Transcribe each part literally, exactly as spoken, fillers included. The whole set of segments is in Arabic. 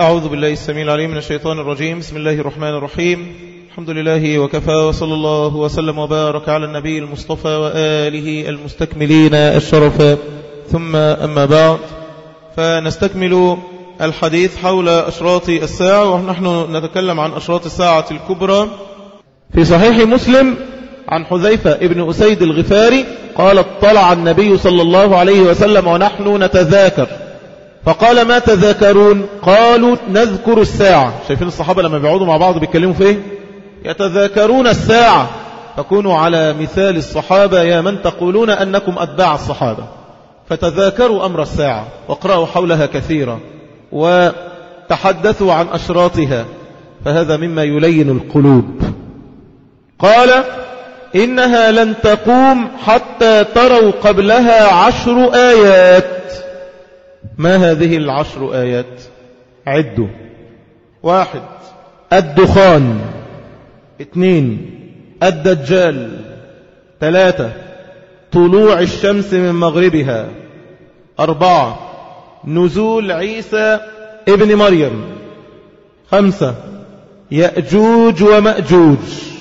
أعوذ بالله السميع العليم من الشيطان الرجيم. بسم الله الرحمن الرحيم. الحمد لله وكفى، وصلى الله وسلم وبارك على النبي المصطفى وآله المستكملين الشرف، ثم أما بعد، فنستكمل الحديث حول أشراط الساعة، ونحن نتكلم عن أشراط الساعة الكبرى. في صحيح مسلم عن حذيفة ابن أسيد الغفاري قال: اطلع النبي صلى الله عليه وسلم ونحن نتذاكر، فقال: ما تذاكرون؟ قالوا: نذكر الساعة. شايفين الصحابة لما بيقعدوا مع بعض بيتكلموا في ايه؟ يتذاكرون الساعة. فكونوا على مثال الصحابة يا من تقولون أنكم أتباع الصحابة، فتذاكروا أمر الساعة واقرأوا حولها كثيرا وتحدثوا عن أشراطها، فهذا مما يلين القلوب. قال: إنها لن تقوم حتى تروا قبلها عشر آيات. ما هذه العشر آيات؟ عدوا: واحد، الدخان. اثنين، الدجال. ثلاثة، طلوع الشمس من مغربها. أربعة، نزول عيسى ابن مريم. خمسة، يأجوج ومأجوج.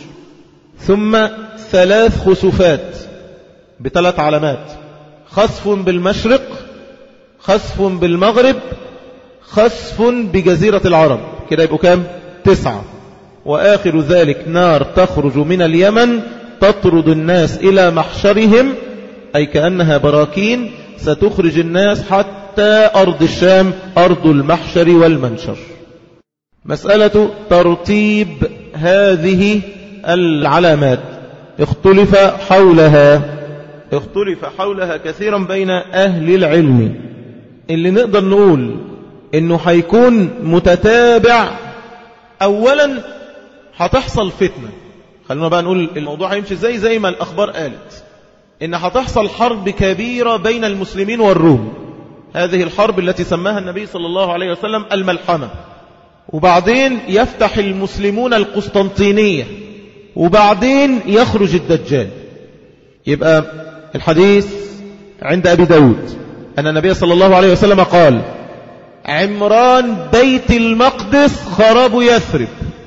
ثم ثلاث خسوفات بثلاث علامات: خسف بالمشرق، خسف بالمغرب، خسف بجزيرة العرب. كده يبقوا كام؟ تسعة. وآخر ذلك نار تخرج من اليمن تطرد الناس إلى محشرهم، أي كأنها براكين ستخرج الناس حتى أرض الشام، أرض المحشر والمنشر. مسألة ترتيب هذه العلامات اختلف حولها اختلف حولها كثيرا بين أهل العلم. اللي نقدر نقول انه هيكون متتابع، اولا هتحصل فتنة. خلونا بقى نقول الموضوع هيمشي زي زي ما الاخبار قالت، ان هتحصل حرب كبيرة بين المسلمين والروم. هذه الحرب التي سماها النبي صلى الله عليه وسلم الملحمة. وبعدين يفتح المسلمون القسطنطينية، وبعدين يخرج الدجال. يبقى الحديث عند أبي داود أن النبي صلى الله عليه وسلم قال: عمران بيت المقدس خراب يثرب،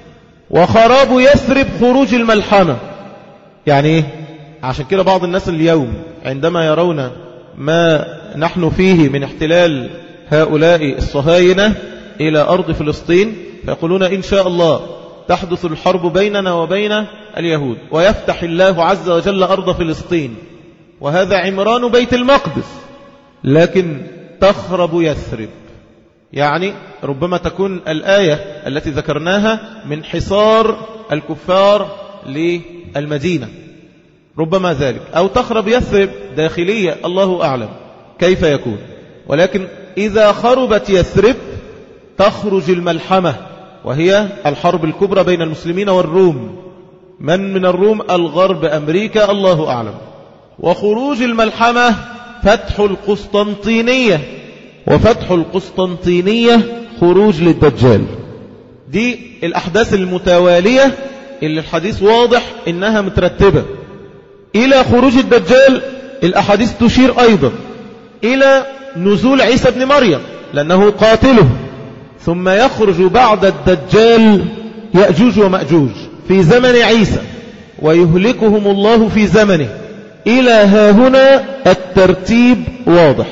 وخراب يثرب خروج الملحمة. يعني ايه؟ عشان كده بعض الناس اليوم عندما يرون ما نحن فيه من احتلال هؤلاء الصهاينة إلى أرض فلسطين، فيقولون إن شاء الله تحدث الحرب بيننا وبين اليهود، ويفتح الله عز وجل أرض فلسطين، وهذا عمران بيت المقدس، لكن تخرب يثرب. يعني ربما تكون الآية التي ذكرناها من حصار الكفار للمدينة، ربما ذلك، أو تخرب يثرب داخلية، الله أعلم كيف يكون. ولكن إذا خربت يثرب تخرج الملحمة، وهي الحرب الكبرى بين المسلمين والروم. من من الروم؟ الغرب، أمريكا، الله أعلم. وخروج الملحمة فتح القسطنطينية، وفتح القسطنطينية خروج للدجال. دي الأحداث المتوالية اللي الحديث واضح إنها مترتبة إلى خروج الدجال. الأحاديث تشير أيضا إلى نزول عيسى ابن مريم لأنه قاتله، ثم يخرج بعد الدجال يأجوج ومأجوج في زمن عيسى، ويهلكهم الله في زمنه. إلى ها هنا الترتيب واضح.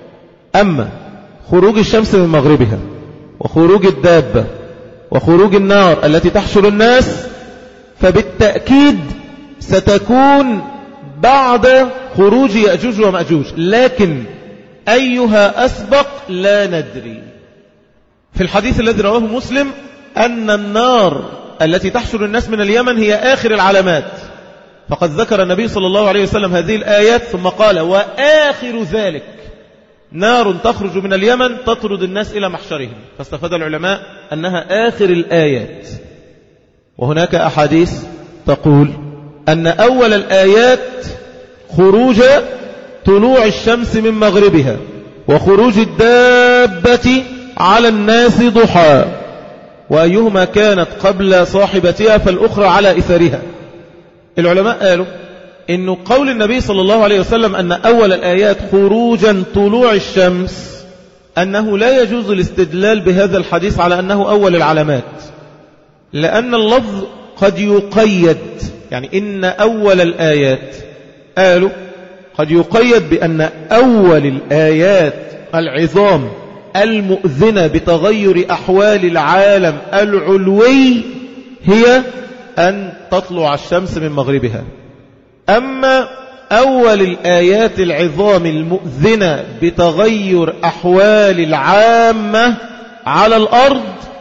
أما خروج الشمس من مغربها، وخروج الدابة، وخروج النار التي تحشر الناس، فبالتأكيد ستكون بعد خروج يأجوج ومأجوج، لكن أيها أسبق لا ندري. في الحديث الذي رواه مسلم أن النار التي تحشر الناس من اليمن هي آخر العلامات، فقد ذكر النبي صلى الله عليه وسلم هذه الآيات ثم قال: وآخر ذلك نار تخرج من اليمن تطرد الناس إلى محشرهم. فاستفاد العلماء أنها آخر الآيات. وهناك أحاديث تقول أن أول الآيات خروج طلوع الشمس من مغربها، وخروج الدابة على الناس ضحى، وأيهما كانت قبل صاحبتها فالأخرى على إثرها. العلماء قالوا إنه قول النبي صلى الله عليه وسلم أن أول الآيات خروجا طلوع الشمس أنه لا يجوز الاستدلال بهذا الحديث على أنه أول العلامات، لأن اللفظ قد يقيد، يعني إن أول الآيات، قالوا قد يقيد بأن أول الآيات العظام المؤذنة بتغير أحوال العالم العلوي هي أن تطلع الشمس من مغربها. أما أول الآيات العظام المؤذنة بتغير أحوال العامة على الأرض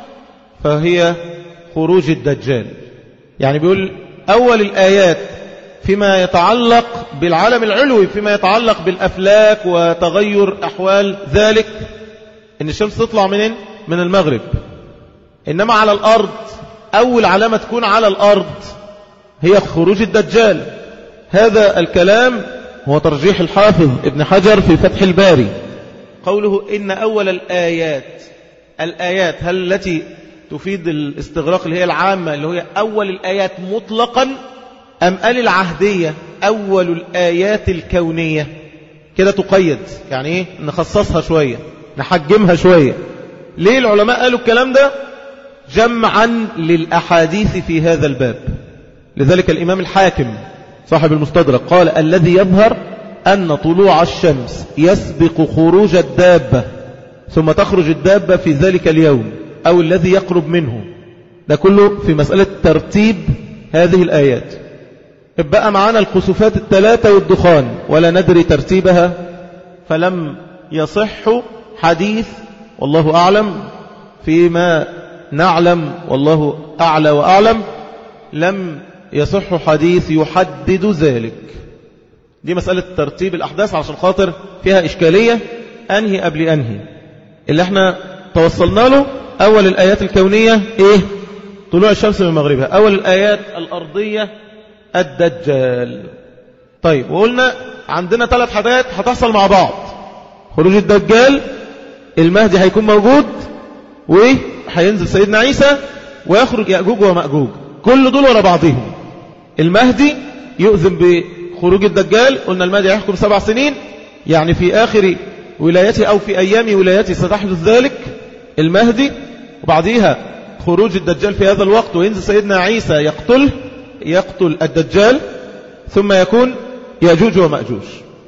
فهي خروج الدجال. يعني بيقول أول الآيات فيما يتعلق بالعالم العلوي، فيما يتعلق بالأفلاك وتغير أحوال ذلك، إن الشمس تطلع منين؟ من المغرب. إنما على الأرض أول علامة تكون على الأرض هي خروج الدجال. هذا الكلام هو ترجيح الحافظ ابن حجر في فتح الباري، قوله إن أول الآيات، الآيات هل التي تفيد الاستغراق اللي هي العامة اللي هي أول الآيات مطلقا، أم قال العهدية أول الآيات الكونية؟ كده تقيد، يعني إيه؟ نخصصها شوية، نحجمها شوية. ليه العلماء قالوا الكلام ده؟ جمعا للأحاديث في هذا الباب. لذلك الإمام الحاكم صاحب المستدرك قال الذي يظهر أن طلوع الشمس يسبق خروج الدابة ثم تخرج الدابة في ذلك اليوم أو الذي يقرب منه. ده كله في مسألة ترتيب هذه الآيات. ابقى معنا الخسوفات الثلاثة والدخان ولا ندري ترتيبها، فلم يصح حديث والله أعلم، فيما نعلم والله أعلى وأعلم، لم يصح حديث يحدد ذلك. دي مسألة ترتيب الأحداث عشان خاطر فيها إشكالية، أنهي قبل أنهي. اللي احنا توصلنا له أول الآيات الكونية إيه؟ طلوع الشمس من مغربها. أول الآيات الأرضية الدجال. طيب وقلنا عندنا ثلاث حاجات هتحصل مع بعض: خروج الدجال، المهدي هيكون موجود، وهينزل سيدنا عيسى ويخرج يأجوج ومأجوج. كل دول ورا بعضهم. المهدي يؤذن بخروج الدجال، قلنا المهدي هيحكم سبع سنين، يعني في آخر ولايته أو في أيام ولايته ستحدث ذلك المهدي، وبعديها خروج الدجال في هذا الوقت، وينزل سيدنا عيسى يقتل يقتل الدجال، ثم يكون يأجوج ومأجوج.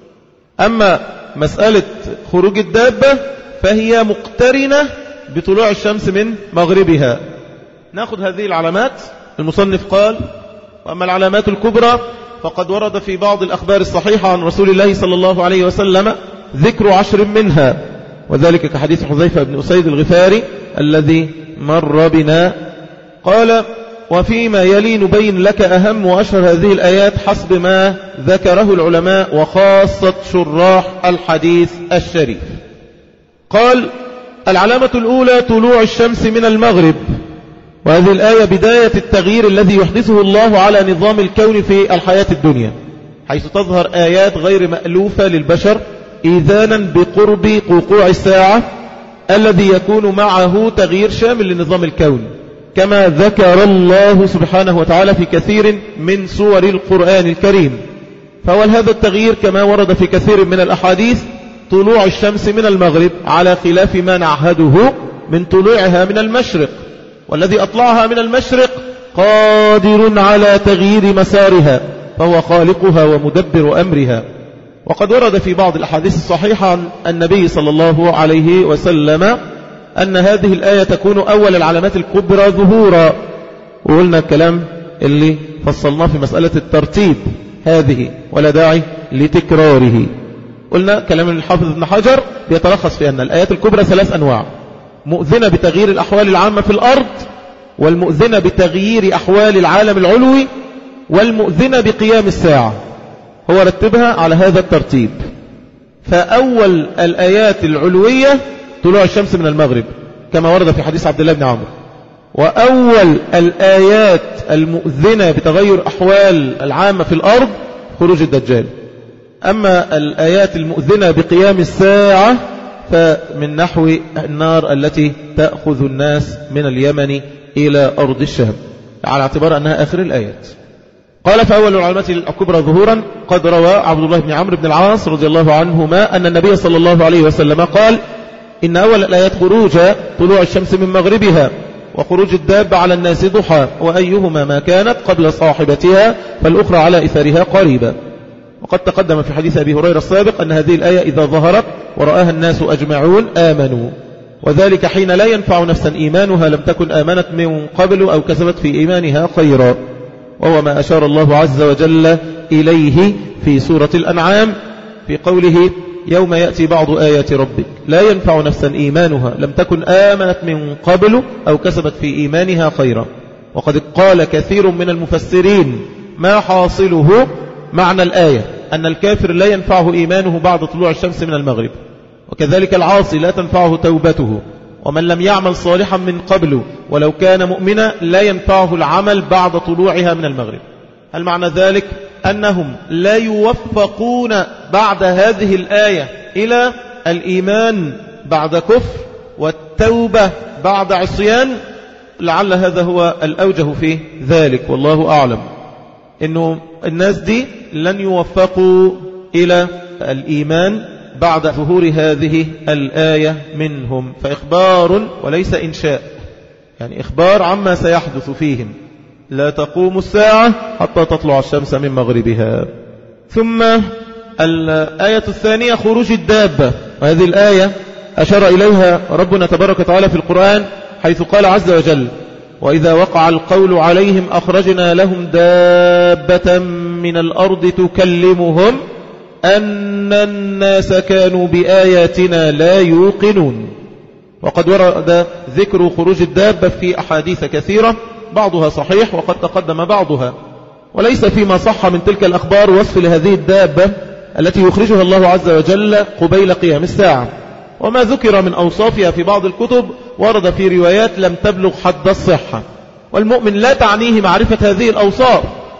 أما مسألة خروج الدابة فهي مقترنة بطلوع الشمس من مغربها. نأخذ هذه العلامات. المصنف قال: وأما العلامات الكبرى فقد ورد في بعض الأخبار الصحيحة عن رسول الله صلى الله عليه وسلم ذكر عشر منها، وذلك كحديث حذيفة بن أسيد الغفاري الذي مر بنا. قال: وفيما يلي نبين لك أهم وأشهر هذه الآيات حسب ما ذكره العلماء وخاصة شراح الحديث الشريف. قال: العلامة الأولى طلوع الشمس من المغرب، وهذه الآية بداية التغيير الذي يحدثه الله على نظام الكون في الحياة الدنيا، حيث تظهر آيات غير مألوفة للبشر إذانا بقرب وقوع الساعة الذي يكون معه تغيير شامل لنظام الكون، كما ذكر الله سبحانه وتعالى في كثير من سور القرآن الكريم. فأول هذا التغيير كما ورد في كثير من الأحاديث طلوع الشمس من المغرب، على خلاف ما نعهده من طلوعها من المشرق، والذي أطلعها من المشرق قادر على تغيير مسارها، فهو خالقها ومدبر أمرها. وقد ورد في بعض الأحاديث الصحيحة عن النبي صلى الله عليه وسلم أن هذه الآية تكون أول العلامات الكبرى ظهورا، وقلنا الكلام اللي فصلناه في مسألة الترتيب هذه ولا داعي لتكراره. قلنا كلام الحافظ ابن حجر بيتلخص في أن الآيات الكبرى ثلاث أنواع: مؤذنة بتغيير الأحوال العامة في الأرض، والمؤذنة بتغيير أحوال العالم العلوي، والمؤذنة بقيام الساعة. هو رتبها على هذا الترتيب. فأول الآيات العلوية طلوع الشمس من المغرب كما ورد في حديث عبد الله بن عمرو، وأول الآيات المؤذنة بتغير أحوال العامة في الأرض خروج الدجال. أما الآيات المؤذنة بقيام الساعة فمن نحو النار التي تأخذ الناس من اليمن إلى أرض الشام، على اعتبار أنها آخر الآيات. قال: فأول العلامات الكبرى ظهورا قد روى عبد الله بن عمرو بن العاص رضي الله عنهما أن النبي صلى الله عليه وسلم قال: إن أول الآيات خروج طلوع الشمس من مغربها وخروج الدابة على الناس ضحى وأيهما ما كانت قبل صاحبتها فالأخرى على إثارها قريبا. وقد تقدم في حديث أبي هريرة السابق أن هذه الآية إذا ظهرت ورآها الناس أجمعون آمنوا، وذلك حين لا ينفع نفسا إيمانها لم تكن آمنت من قبل أو كسبت في إيمانها خيرا، وهو ما أشار الله عز وجل إليه في سورة الأنعام في قوله يوم يأتي بعض آيات ربك لا ينفع نفسا إيمانها لم تكن آمنت من قبل أو كسبت في إيمانها خيرا. وقد قال كثير من المفسرين ما حاصله معنى الآية أن الكافر لا ينفعه إيمانه بعد طلوع الشمس من المغرب، وكذلك العاصي لا تنفعه توبته، ومن لم يعمل صالحا من قبل ولو كان مؤمنا لا ينفعه العمل بعد طلوعها من المغرب. هل معنى ذلك أنهم لا يوفقون بعد هذه الآية إلى الإيمان بعد كفر والتوبة بعد عصيان؟ لعل هذا هو الأوجه في ذلك والله أعلم، إنه الناس دي لن يوفقوا إلى الإيمان بعد ظهور هذه الآية منهم، فإخبار وليس إنشاء، يعني إخبار عما سيحدث فيهم. لا تقوم الساعة حتى تطلع الشمس من مغربها. ثم الآية الثانية خروج الدابة، وهذه الآية أشار إليها ربنا تبارك وتعالى في القرآن حيث قال عز وجل وإذا وقع القول عليهم أخرجنا لهم دابة من الأرض تكلمهم أن الناس كانوا بآياتنا لا يوقنون. وقد ورد ذكر خروج الدابة في أحاديث كثيرة بعضها صحيح وقد تقدم بعضها، وليس فيما صح من تلك الأخبار وصف لهذه الدابة التي يخرجها الله عز وجل قبيل قيام الساعة. وما ذكر من أوصافها في بعض الكتب ورد في روايات لم تبلغ حد الصحة، والمؤمن لا تعنيه معرفة هذه الأوصاف،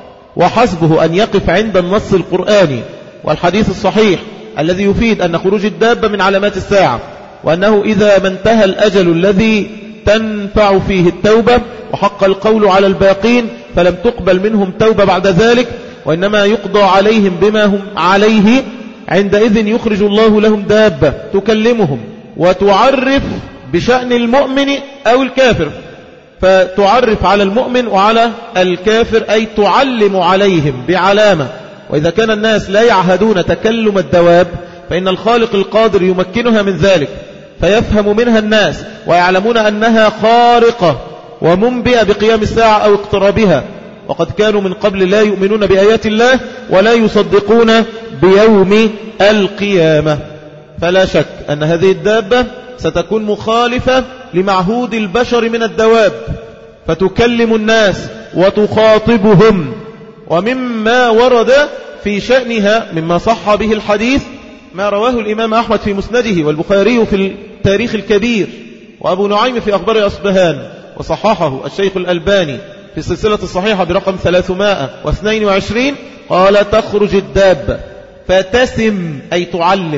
وحسبه أن يقف عند النص القرآني والحديث الصحيح الذي يفيد أن خروج الدابة من علامات الساعة، وأنه إذا ما انتهى الأجل الذي تنفع فيه التوبة وحق القول على الباقين فلم تقبل منهم توبة بعد ذلك، وإنما يقضى عليهم بما هم عليه، عندئذ يخرج الله لهم دابة تكلمهم وتعرف بشأن المؤمن أو الكافر، فتعرف على المؤمن وعلى الكافر، أي تعلم عليهم بعلامة. وإذا كان الناس لا يعهدون تكلم الدواب فإن الخالق القادر يمكنها من ذلك، فيفهم منها الناس ويعلمون أنها خارقة ومنبئة بقيام الساعة أو اقترابها، وقد كانوا من قبل لا يؤمنون بآيات الله ولا يصدقون بيوم القيامة. فلا شك أن هذه الدابة ستكون مخالفة لمعهود البشر من الدواب، فتكلم الناس وتخاطبهم. ومما ورد في شأنها مما صح به الحديث ما رواه الإمام أحمد في مسنده، والبخاري في التاريخ الكبير، وأبو نعيم في أخبار أصبهان، وصححه الشيخ الألباني في السلسلة الصحيحة برقم ثلاثمائة واثنين وعشرين، قال تخرج الدابة فتسم أي تعلم،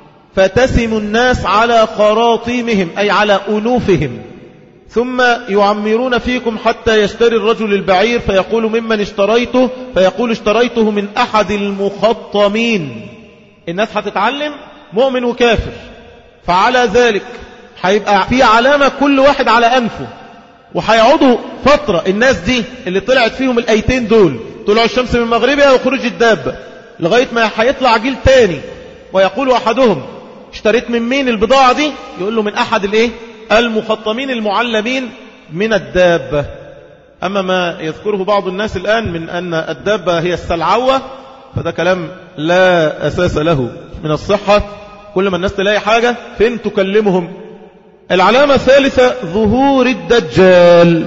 فتسم الناس على خراطيمهم أي على أنوفهم، ثم يعمرون فيكم حتى يشتري الرجل البعير فيقول ممن اشتريته، فيقول اشتريته من أحد المخطمين. الناس هتتعلم مؤمن وكافر، فعلى ذلك هيبقى في علامة كل واحد على أنفه، وهيقعدوا فترة الناس دي اللي طلعت فيهم الآيتين دول طلع الشمس من مغربها وخروج الدابة لغاية ما هيطلع جيل تاني ويقول أحدهم اشتريت من مين البضاعة دي؟ يقول له من أحد الايه المخطمين المعلمين من الدابة. أما ما يذكره بعض الناس الآن من أن الدابة هي السلعوة فده كلام لا أساس له من الصحة. كل ما الناس تلاقي حاجة فين تكلمهم. العلامة الثالثة ظهور الدجال،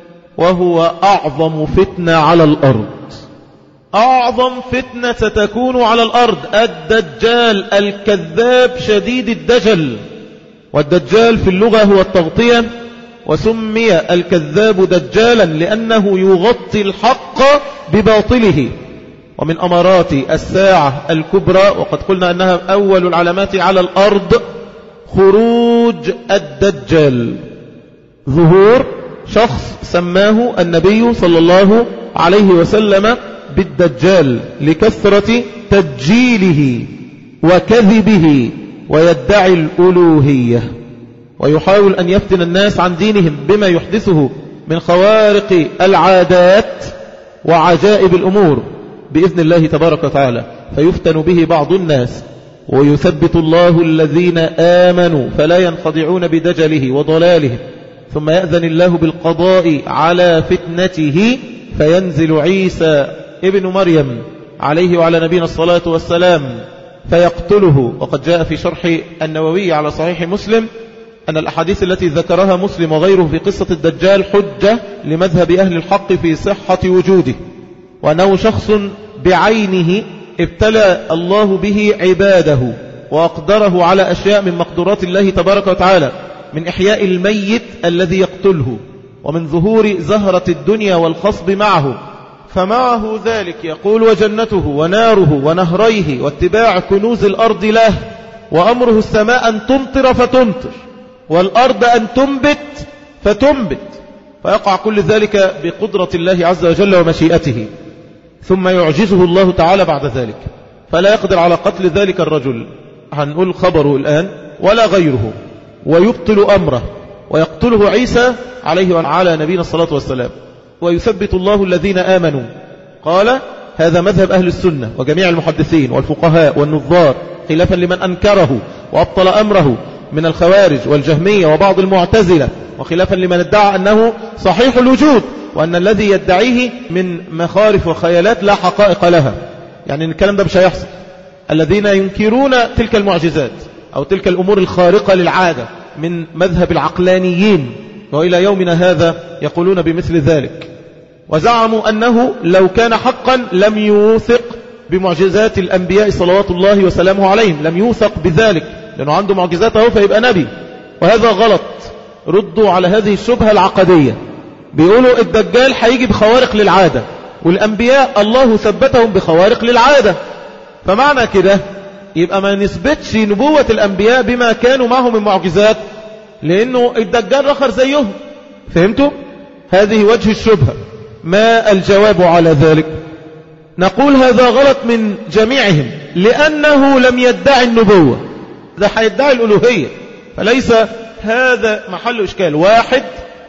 وهو أعظم فتنة على الأرض، أعظم فتنة ستكون على الأرض الدجال الكذاب شديد الدجل. والدجال في اللغة هو التغطية، وسمي الكذاب دجالا لأنه يغطي الحق بباطله. ومن أمارات الساعة الكبرى، وقد قلنا أنها أول العلامات على الأرض، خروج الدجال، ظهور شخص سماه النبي صلى الله عليه وسلم بالدجال لكثرة تدجيله وكذبه ويدعي الألوهية ويحاول أن يفتن الناس عن دينهم بما يحدثه من خوارق العادات وعجائب الأمور بإذن الله تبارك وتعالى، فيفتن به بعض الناس، ويثبت الله الذين آمنوا فلا ينخضعون بدجله وضلاله، ثم يأذن الله بالقضاء على فتنته فينزل عيسى ابن مريم عليه وعلى نبينا الصلاة والسلام فيقتله. وقد جاء في شرح النووي على صحيح مسلم أن الأحاديث التي ذكرها مسلم وغيره في قصة الدجال حجة لمذهب أهل الحق في صحة وجوده، وأنه شخص بعينه ابتلى الله به عباده وأقدره على أشياء من مقدورات الله تبارك وتعالى، من إحياء الميت الذي يقتله، ومن ظهور زهرة الدنيا والخصب معه، فمعه ذلك يقول وجنته وناره ونهريه واتباع كنوز الأرض له، وأمره السماء أن تمطر فتمطر والأرض أن تنبت فتنبت، فيقع كل ذلك بقدرة الله عز وجل ومشيئته، ثم يعجزه الله تعالى بعد ذلك فلا يقدر على قتل ذلك الرجل، هنقول خبره الآن ولا غيره، ويبطل أمره ويقتله عيسى عليه وعلى نبينا الصلاة والسلام، ويثبت الله الذين آمنوا. قال هذا مذهب أهل السنة وجميع المحدثين والفقهاء والنظار، خلافا لمن أنكره وأبطل أمره من الخوارج والجهمية وبعض المعتزلة، وخلافا لمن ادعى أنه صحيح الوجود، وأن الذي يدعيه من مخارف وخيالات لا حقائق لها، يعني الكلام ده مش هيحصل. الذين ينكرون تلك المعجزات أو تلك الأمور الخارقة للعادة من مذهب العقلانيين، وإلى يومنا هذا يقولون بمثل ذلك، وزعموا أنه لو كان حقا لم يوثق بمعجزات الأنبياء صلوات الله وسلامه عليهم، لم يوثق بذلك لأنه عنده معجزاته فيبقى نبي، وهذا غلط. ردوا على هذه الشبهة العقدية، بيقولوا الدجال هيجي بخوارق للعادة، والأنبياء الله ثبتهم بخوارق للعادة، فمعنى كده يبقى ما نثبتش نبوة الأنبياء بما كانوا معهم من معجزات، لأنه الدجال رخر زيهم. فهمتوا؟ هذه وجه الشبهة. ما الجواب على ذلك؟ نقول هذا غلط من جميعهم، لأنه لم يدعي النبوة، ده هيدعي الألوهية، فليس هذا محل إشكال. واحد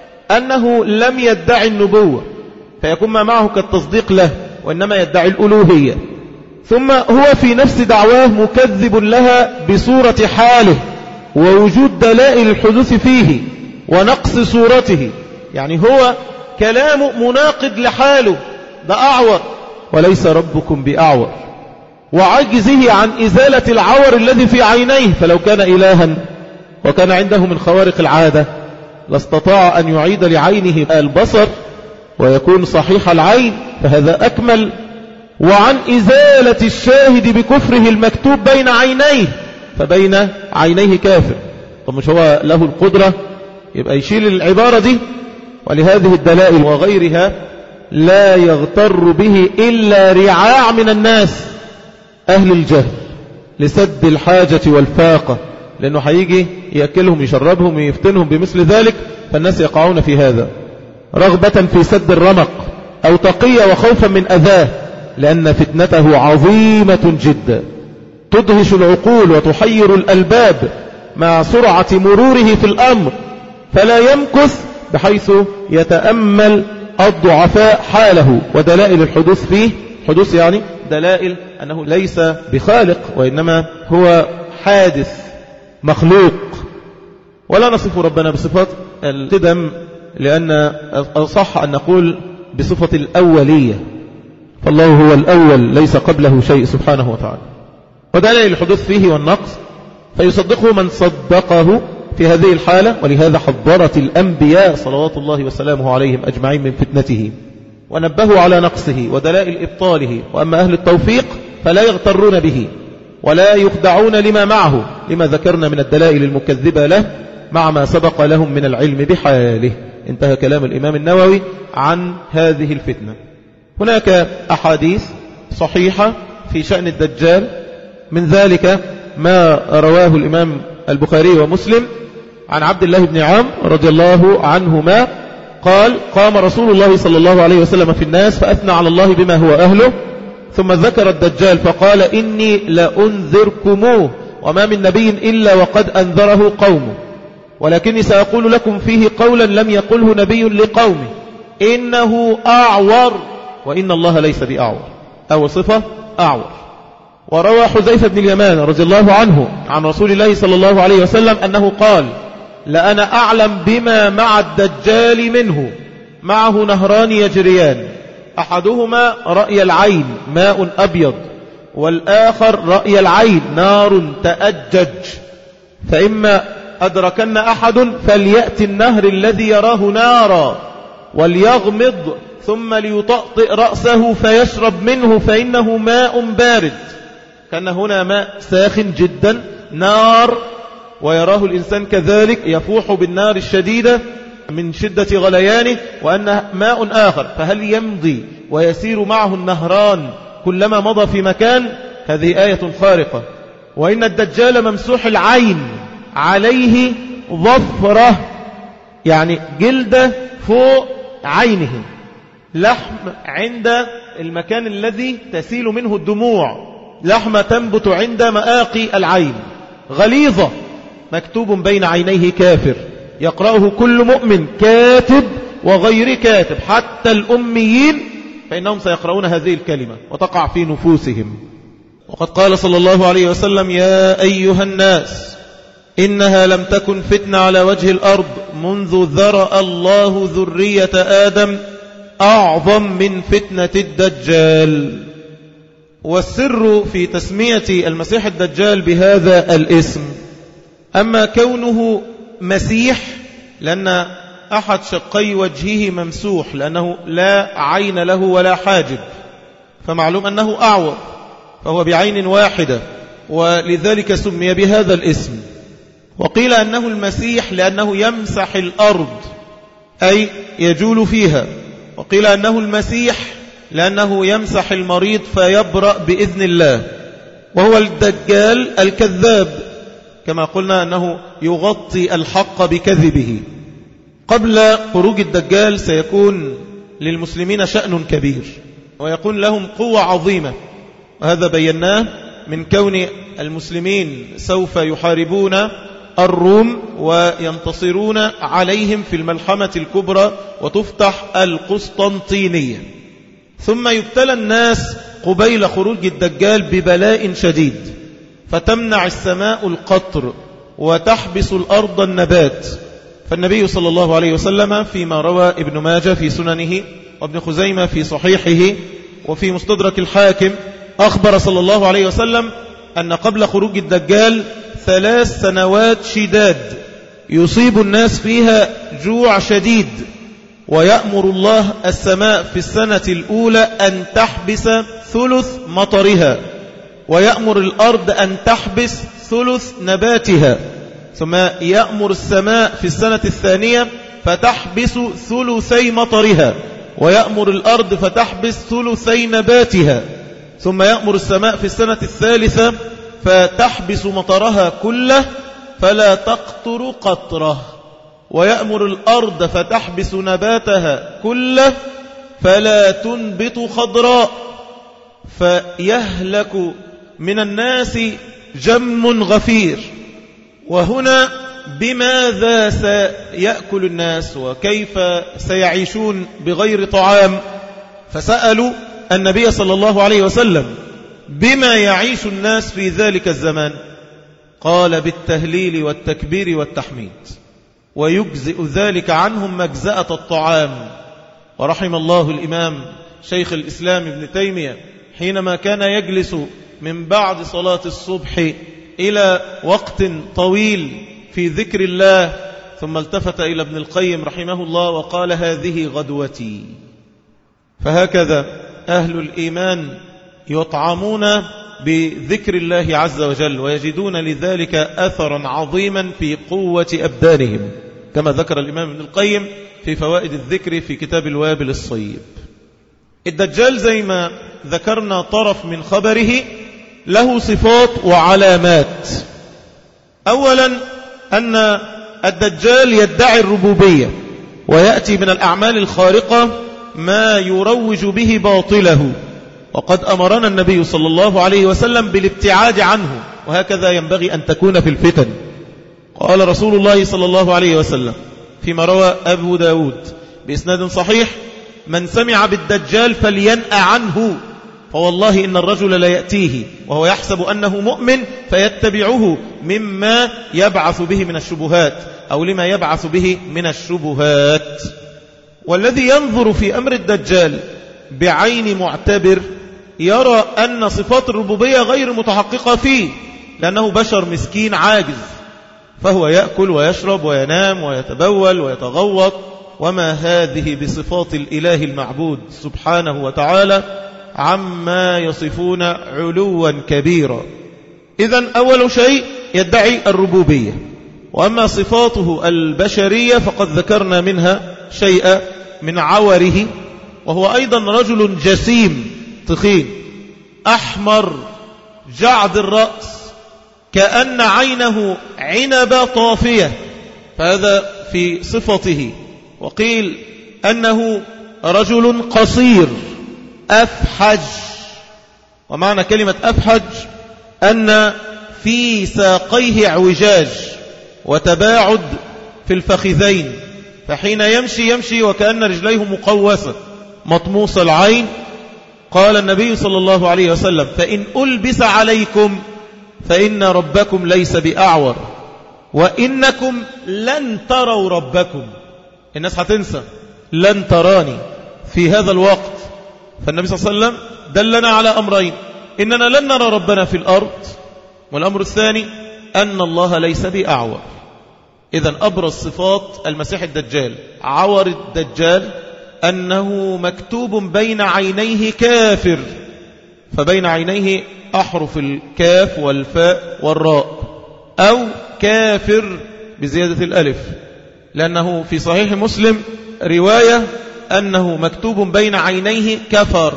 أنه لم يدعي النبوة فيكون ما معه كالتصديق له، وإنما يدعي الألوهية. ثم هو في نفس دعواه مكذب لها بصورة حاله ووجود دلائل الحدوث فيه ونقص صورته، يعني هو كلامه مناقض لحاله، ده أعور وليس ربكم بأعور، وعجزه عن إزالة العور الذي في عينيه، فلو كان إلها وكان عنده من خوارق العادة لاستطاع أن يعيد لعينه البصر ويكون صحيح العين، فهذا أكمل. وعن إزالة الشاهد بكفره المكتوب بين عينيه، فبين عينيه كافر. طب مش هو له القدرة يبقى يشيل العبارة دي؟ ولهذه الدلائل وغيرها لا يغتر به إلا رعاع من الناس أهل الجهل لسد الحاجة والفاقة، لأنه هيجي يأكلهم يشربهم ويفتنهم بمثل ذلك، فالناس يقعون في هذا رغبة في سد الرمق أو تقية وخوفا من أذاه، لأن فتنته عظيمة جدا تدهش العقول وتحير الألباب مع سرعة مروره في الأمر، فلا يمكث بحيث يتأمل الضعفاء حاله ودلائل الحدوث فيه. حدوث يعني دلائل أنه ليس بخالق وإنما هو حادث مخلوق. ولا نصف ربنا بصفات القدم، لأن أصح أن نقول بصفة الأولية، فالله هو الأول ليس قبله شيء سبحانه وتعالى. ودلائل الحدوث فيه والنقص فيصدقه من صدقه في هذه الحالة، ولهذا حضرت الأنبياء صلوات الله وسلامه عليهم أجمعين من فتنته، ونبهوا على نقصه ودلائل إبطاله. وأما أهل التوفيق فلا يغترون به ولا يخدعون لما معه، لما ذكرنا من الدلائل المكذبة له مع ما سبق لهم من العلم بحاله. انتهى كلام الإمام النووي عن هذه الفتنة. هناك أحاديث صحيحة في شأن الدجال، من ذلك ما رواه الإمام البخاري ومسلم عن عبد الله بن عمرو رضي الله عنهما قال: قام رسول الله صلى الله عليه وسلم في الناس فأثنى على الله بما هو أهله، ثم ذكر الدجال فقال: إني لأنذركموه وما من نبي إلا وقد أنذره قومه، ولكني سأقول لكم فيه قولا لم يقله نبي لقومه، إنه أعور وإن الله ليس بأعور. أو صفة أعور. وروى حذيفة بن اليمان رضي الله عنه عن رسول الله صلى الله عليه وسلم أنه قال: لأنا أعلم بما مع الدجال منه، معه نهران يجريان، أحدهما رأي العين ماء أبيض، والآخر رأي العين نار تأجج، فإما أدركن أحد فليأتي النهر الذي يراه نارا وليغمض ثم ليطأطئ رأسه فيشرب منه فإنه ماء بارد. كان هنا ماء ساخن جدا نار، ويراه الإنسان كذلك يفوح بالنار الشديدة من شدة غليانه، وأنه ماء آخر، فهل يمضي ويسير معه النهران كلما مضى في مكان؟ هذه آية خارقة. وإن الدجال ممسوح العين عليه ظفرة، يعني جلدة فوق عينه، لحم عند المكان الذي تسيل منه الدموع، لحمة تنبت عند مآقي العين، غليظة، مكتوب بين عينيه كافر، يقرأه كل مؤمن كاتب وغير كاتب، حتى الأميين فإنهم سيقرؤون هذه الكلمة وتقع في نفوسهم. وقد قال صلى الله عليه وسلم: يا أيها الناس إنها لم تكن فتنة على وجه الأرض منذ ذرأ الله ذرية آدم أعظم من فتنة الدجال. والسر في تسمية المسيح الدجال بهذا الاسم، أما كونه مسيح لأن أحد شقي وجهه ممسوح، لأنه لا عين له ولا حاجب، فمعلوم أنه أعور، فهو بعين واحدة، ولذلك سمي بهذا الاسم. وقيل أنه المسيح لأنه يمسح الأرض أي يجول فيها، وقيل أنه المسيح لأنه يمسح المريض فيبرأ بإذن الله. وهو الدجال الكذاب، كما قلنا أنه يغطي الحق بكذبه. قبل خروج الدجال سيكون للمسلمين شأن كبير، ويكون لهم قوة عظيمة، وهذا بيناه من كون المسلمين سوف يحاربون الروم وينتصرون عليهم في الملحمة الكبرى وتفتح القسطنطينية، ثم يبتلى الناس قبيل خروج الدجال ببلاء شديد، فتمنع السماء القطر وتحبس الأرض النبات. فالنبي صلى الله عليه وسلم فيما روى ابن ماجه في سننه وابن خزيمة في صحيحه وفي مستدرك الحاكم أخبر صلى الله عليه وسلم أن قبل خروج الدجال ثلاث سنوات شداد يصيب الناس فيها جوع شديد، ويأمر الله السماء في السنة الأولى أن تحبس ثلث مطرها، ويأمر الأرض أن تحبس ثلث نباتها، ثم يأمر السماء في السنة الثانية فتحبس ثلثي مطرها، ويأمر الأرض فتحبس ثلثي نباتها، ثم يأمر السماء في السنة الثالثة فتحبس مطرها كله فلا تقطر قطره، ويأمر الأرض فتحبس نباتها كله فلا تنبت خضراء، فيهلك من الناس جم غفير. وهنا بماذا سيأكل الناس وكيف سيعيشون بغير طعام؟ فسألوا النبي صلى الله عليه وسلم: بما يعيش الناس في ذلك الزمان؟ قال: بالتهليل والتكبير والتحميد، ويجزئ ذلك عنهم مجزأة الطعام. ورحم الله الإمام شيخ الإسلام ابن تيمية حينما كان يجلس من بعد صلاة الصبح إلى وقت طويل في ذكر الله، ثم التفت إلى ابن القيم رحمه الله وقال: هذه غدوتي. فهكذا أهل الإيمان يطعمون بذكر الله عز وجل، ويجدون لذلك أثرا عظيما في قوة أبدانهم، كما ذكر الإمام ابن القيم في فوائد الذكر في كتاب الوابل الصيب. الدجال زي ما ذكرنا طرف من خبره له صفات وعلامات. أولا أن الدجال يدعي الربوبية، ويأتي من الأعمال الخارقة ما يروج به باطله، وقد أمرنا النبي صلى الله عليه وسلم بالابتعاد عنه، وهكذا ينبغي أن تكون في الفتن. قال رسول الله صلى الله عليه وسلم فيما روى أبو داود بإسناد صحيح: من سمع بالدجال فلينأ عنه، فوالله إن الرجل لا يأتيه وهو يحسب أنه مؤمن فيتبعه مما يبعث به من الشبهات أو لما يبعث به من الشبهات. والذي ينظر في أمر الدجال بعين معتبر يرى أن صفات الربوبية غير متحققة فيه، لأنه بشر مسكين عاجز، فهو يأكل ويشرب وينام ويتبول ويتغوط، وما هذه بصفات الإله المعبود سبحانه وتعالى عما يصفون علوا كبيرا. إذن أول شيء يدعي الربوبية، وأما صفاته البشرية فقد ذكرنا منها شيئا من عوره، وهو أيضا رجل جسيم تخين أحمر جعد الرأس كأن عينه عنبة طافية، فهذا في صفته. وقيل أنه رجل قصير أفحج، ومعنى كلمة أفحج أن في ساقيه اعوجاج وتباعد في الفخذين، فحين يمشي يمشي وكأن رجليه مقوسة مطموس العين. قال النبي صلى الله عليه وسلم: فإن ألبس عليكم فإن ربكم ليس بأعور وإنكم لن تروا ربكم. الناس هتنسى لن تراني في هذا الوقت، فالنبي صلى الله عليه وسلم دلنا على أمرين: إننا لن نرى ربنا في الأرض، والأمر الثاني أن الله ليس بأعور. إذن أبرز صفات المسيح الدجال عور الدجال أنه مكتوب بين عينيه كافر، فبين عينيه أحرف الكاف والفاء والراء، أو كافر بزيادة الألف، لأنه في صحيح مسلم رواية أنه مكتوب بين عينيه كفر،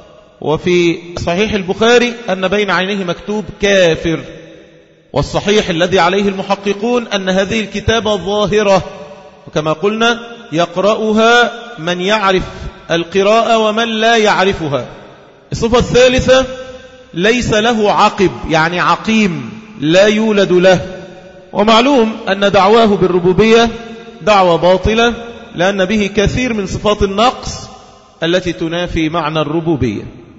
وفي صحيح البخاري أن بين عينيه مكتوب كافر. والصحيح الذي عليه المحققون أن هذه الكتابة ظاهرة، وكما قلنا يقرأها من يعرف القراءة ومن لا يعرفها. الصفة الثالثة ليس له عقب، يعني عقيم لا يولد له، ومعلوم أن دعواه بالربوبية دعوة باطلة، لأن به كثير من صفات النقص التي تنافي معنى الربوبية.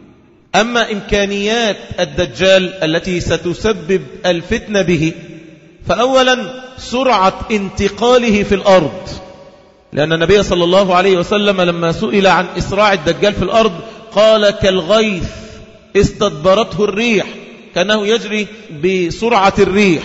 أما إمكانيات الدجال التي ستسبب الفتنة به، فأولا سرعة انتقاله في الأرض، لأن النبي صلى الله عليه وسلم لما سئل عن إسراع الدجال في الأرض قال: كالغيث استدبرته الريح، كأنه يجري بسرعة الريح.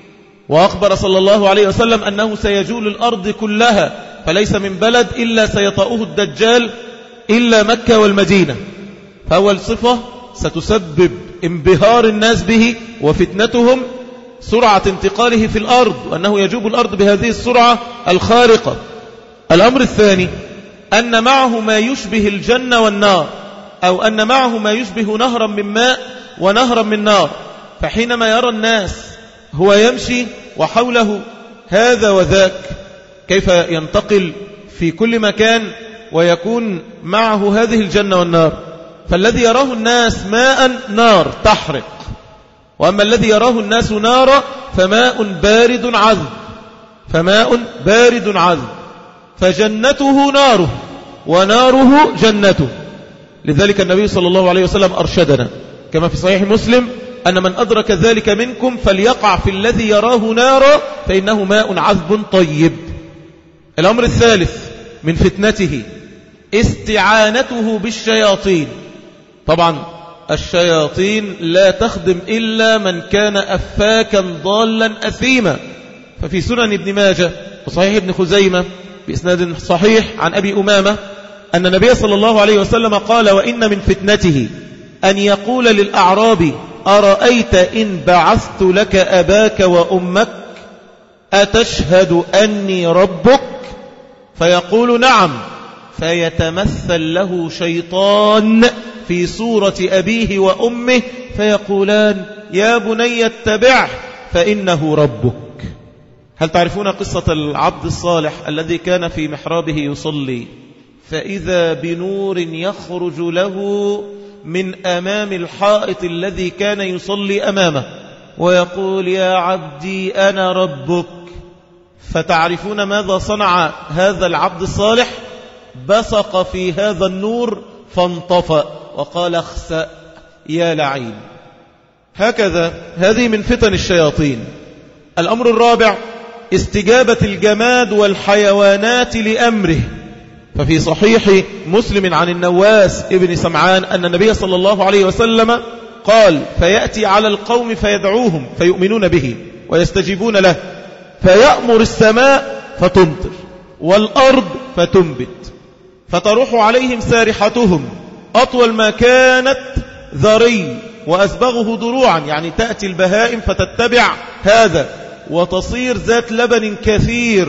وأخبر صلى الله عليه وسلم أنه سيجول الأرض كلها، فليس من بلد إلا سيطأه الدجال إلا مكة والمدينة. فأول صفة ستسبب انبهار الناس به وفتنتهم سرعة انتقاله في الأرض، وأنه يجوب الأرض بهذه السرعة الخارقة. الأمر الثاني أن معه ما يشبه الجنة والنار، أو أن معه ما يشبه نهرا من ماء ونهرا من نار، فحينما يرى الناس هو يمشي وحوله هذا وذاك كيف ينتقل في كل مكان ويكون معه هذه الجنة والنار. فالذي يراه الناس ماء نار تحرق، وأما الذي يراه الناس نارا فماء بارد عذب، فماء بارد عذب، فجنته ناره وناره جنته. لذلك النبي صلى الله عليه وسلم أرشدنا كما في صحيح مسلم أن من أدرك ذلك منكم فليقع في الذي يراه نارا فإنه ماء عذب طيب. الأمر الثالث من فتنته استعانته بالشياطين. طبعا الشياطين لا تخدم إلا من كان أفاكا ضالا أثيما. ففي سنن ابن ماجه وصحيح ابن خزيمة بإسناد صحيح عن أبي أمامة أن النبي صلى الله عليه وسلم قال: وإن من فتنته أن يقول للأعرابي: أرأيت إن بعثت لك أباك وأمك أتشهد أني ربك؟ فيقول: نعم. فيتمثل له شيطان في صورة أبيه وأمه فيقولان: يا بني اتبعه فإنه ربك. هل تعرفون قصة العبد الصالح الذي كان في محرابه يصلي فإذا بنور يخرج له من أمام الحائط الذي كان يصلي أمامه، ويقول يا عبدي أنا ربك. فتعرفون ماذا صنع هذا العبد الصالح؟ بصق في هذا النور فانطفأ وقال اخسأ يا لعين. هكذا هذه من فتن الشياطين. الأمر الرابع استجابة الجماد والحيوانات لأمره. ففي صحيح مسلم عن النواس ابن سمعان أن النبي صلى الله عليه وسلم قال فيأتي على القوم فيدعوهم فيؤمنون به ويستجيبون له، فيأمر السماء فتمطر والأرض فتنبت، فتروح عليهم سارحتهم أطول ما كانت ذري وأسبغه ضروعا، يعني تأتي البهائم فتتبع هذا وتصير ذات لبن كثير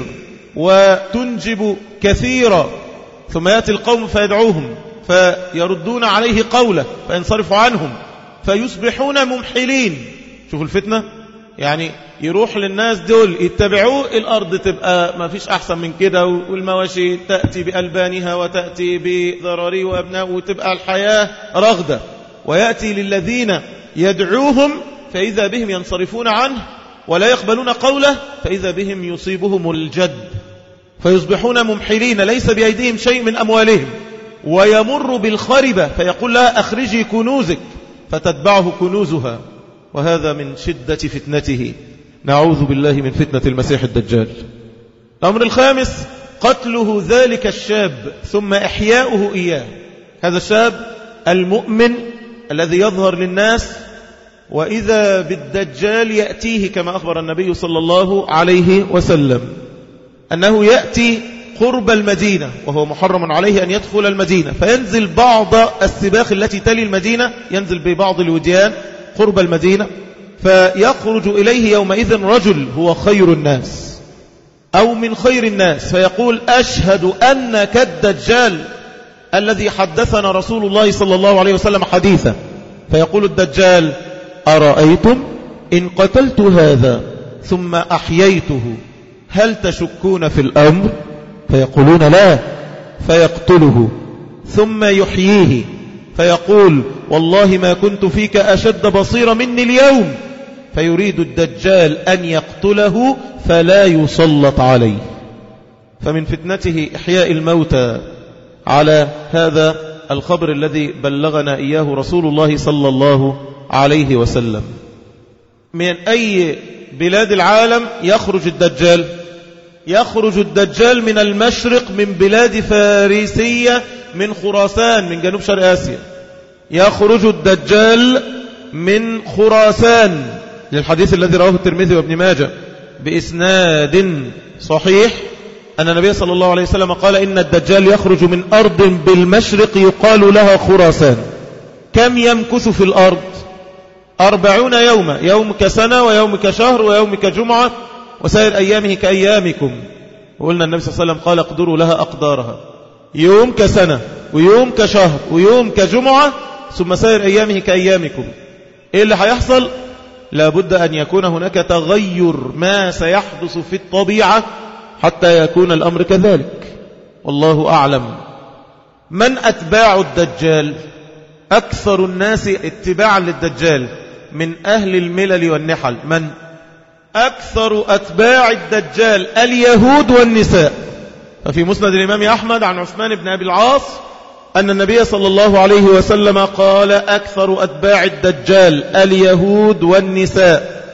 وتنجب كثيرا، ثم يأتي القوم فيدعوهم فيردون عليه قوله فينصرف عنهم فيصبحون ممحلين. شوفوا الفتنة، يعني يروح للناس دول يتبعوه، الأرض تبقى ما فيش أحسن من كده، والمواشي تأتي بألبانها وتأتي بذراري وأبناء، وتبقى الحياة رغدة. ويأتي للذين يدعوهم فإذا بهم ينصرفون عنه ولا يقبلون قوله، فإذا بهم يصيبهم الجد فيصبحون ممحلين ليس بأيديهم شيء من أموالهم. ويمر بالخربة فيقول لها أخرجي كنوزك فتتبعه كنوزها. وهذا من شدة فتنته، نعوذ بالله من فتنة المسيح الدجال. الأمر الخامس قتله ذلك الشاب ثم إحياؤه إياه. هذا الشاب المؤمن الذي يظهر للناس، وإذا بالدجال يأتيه كما أخبر النبي صلى الله عليه وسلم أنه يأتي قرب المدينة وهو محرم عليه أن يدخل المدينة، فينزل بعض السباخ التي تلي المدينة، ينزل ببعض الوديان قرب المدينة، فيخرج إليه يومئذ رجل هو خير الناس أو من خير الناس، فيقول أشهد أنك الدجال الذي حدثنا رسول الله صلى الله عليه وسلم حديثا. فيقول الدجال أرأيتم إن قتلت هذا ثم أحييته هل تشكون في الأمر؟ فيقولون لا. فيقتله ثم يحييه فيقول والله ما كنت فيك أشد بصيرا مني اليوم. فيريد الدجال أن يقتله فلا يسلط عليه. فمن فتنته إحياء الموتى على هذا الخبر الذي بلغنا إياه رسول الله صلى الله عليه وسلم. من أي بلاد العالم يخرج الدجال؟ يخرج الدجال من المشرق، من بلاد فارسية، من خراسان، من جنوب شرق آسيا. يخرج الدجال من خراسان، للحديث الذي رواه الترمذي وابن ماجه بإسناد صحيح أن النبي صلى الله عليه وسلم قال إن الدجال يخرج من أرض بالمشرق يقال لها خراسان. كم يمكث في الأرض؟ أربعون يوما، يوم كسنة ويوم كشهر ويوم كجمعة وسائر أيامه كأيامكم. وقلنا النبي صلى الله عليه وسلم قال اقدروا لها أقدارها، يوم كسنة ويوم كشهر ويوم كجمعة ثم سائر أيامه كأيامكم. إيه اللي هيحصل؟ لابد أن يكون هناك تغير ما سيحدث في الطبيعة حتى يكون الأمر كذلك، والله أعلم. من أتباع الدجال؟ أكثر الناس اتباعا للدجال من أهل الملل والنحل. من أكثر أتباع الدجال؟ اليهود والنساء. ففي مسند الإمام أحمد عن عثمان بن أبي العاص أن النبي صلى الله عليه وسلم قال أكثر أتباع الدجال اليهود والنساء.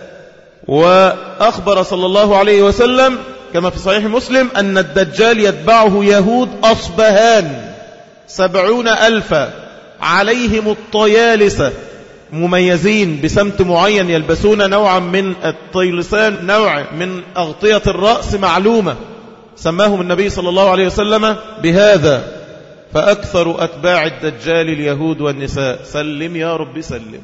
وأخبر صلى الله عليه وسلم كما في صحيح مسلم أن الدجال يتبعه يهود أصبهان سبعون ألفا، عليهم الطيالسة، مميزين بسمت معين، يلبسون نوعا من الطيلسان، نوع من أغطية الرأس معلومة، سماهم النبي صلى الله عليه وسلم بهذا. فأكثر أتباع الدجال اليهود والنساء. سلم يا رب سلم.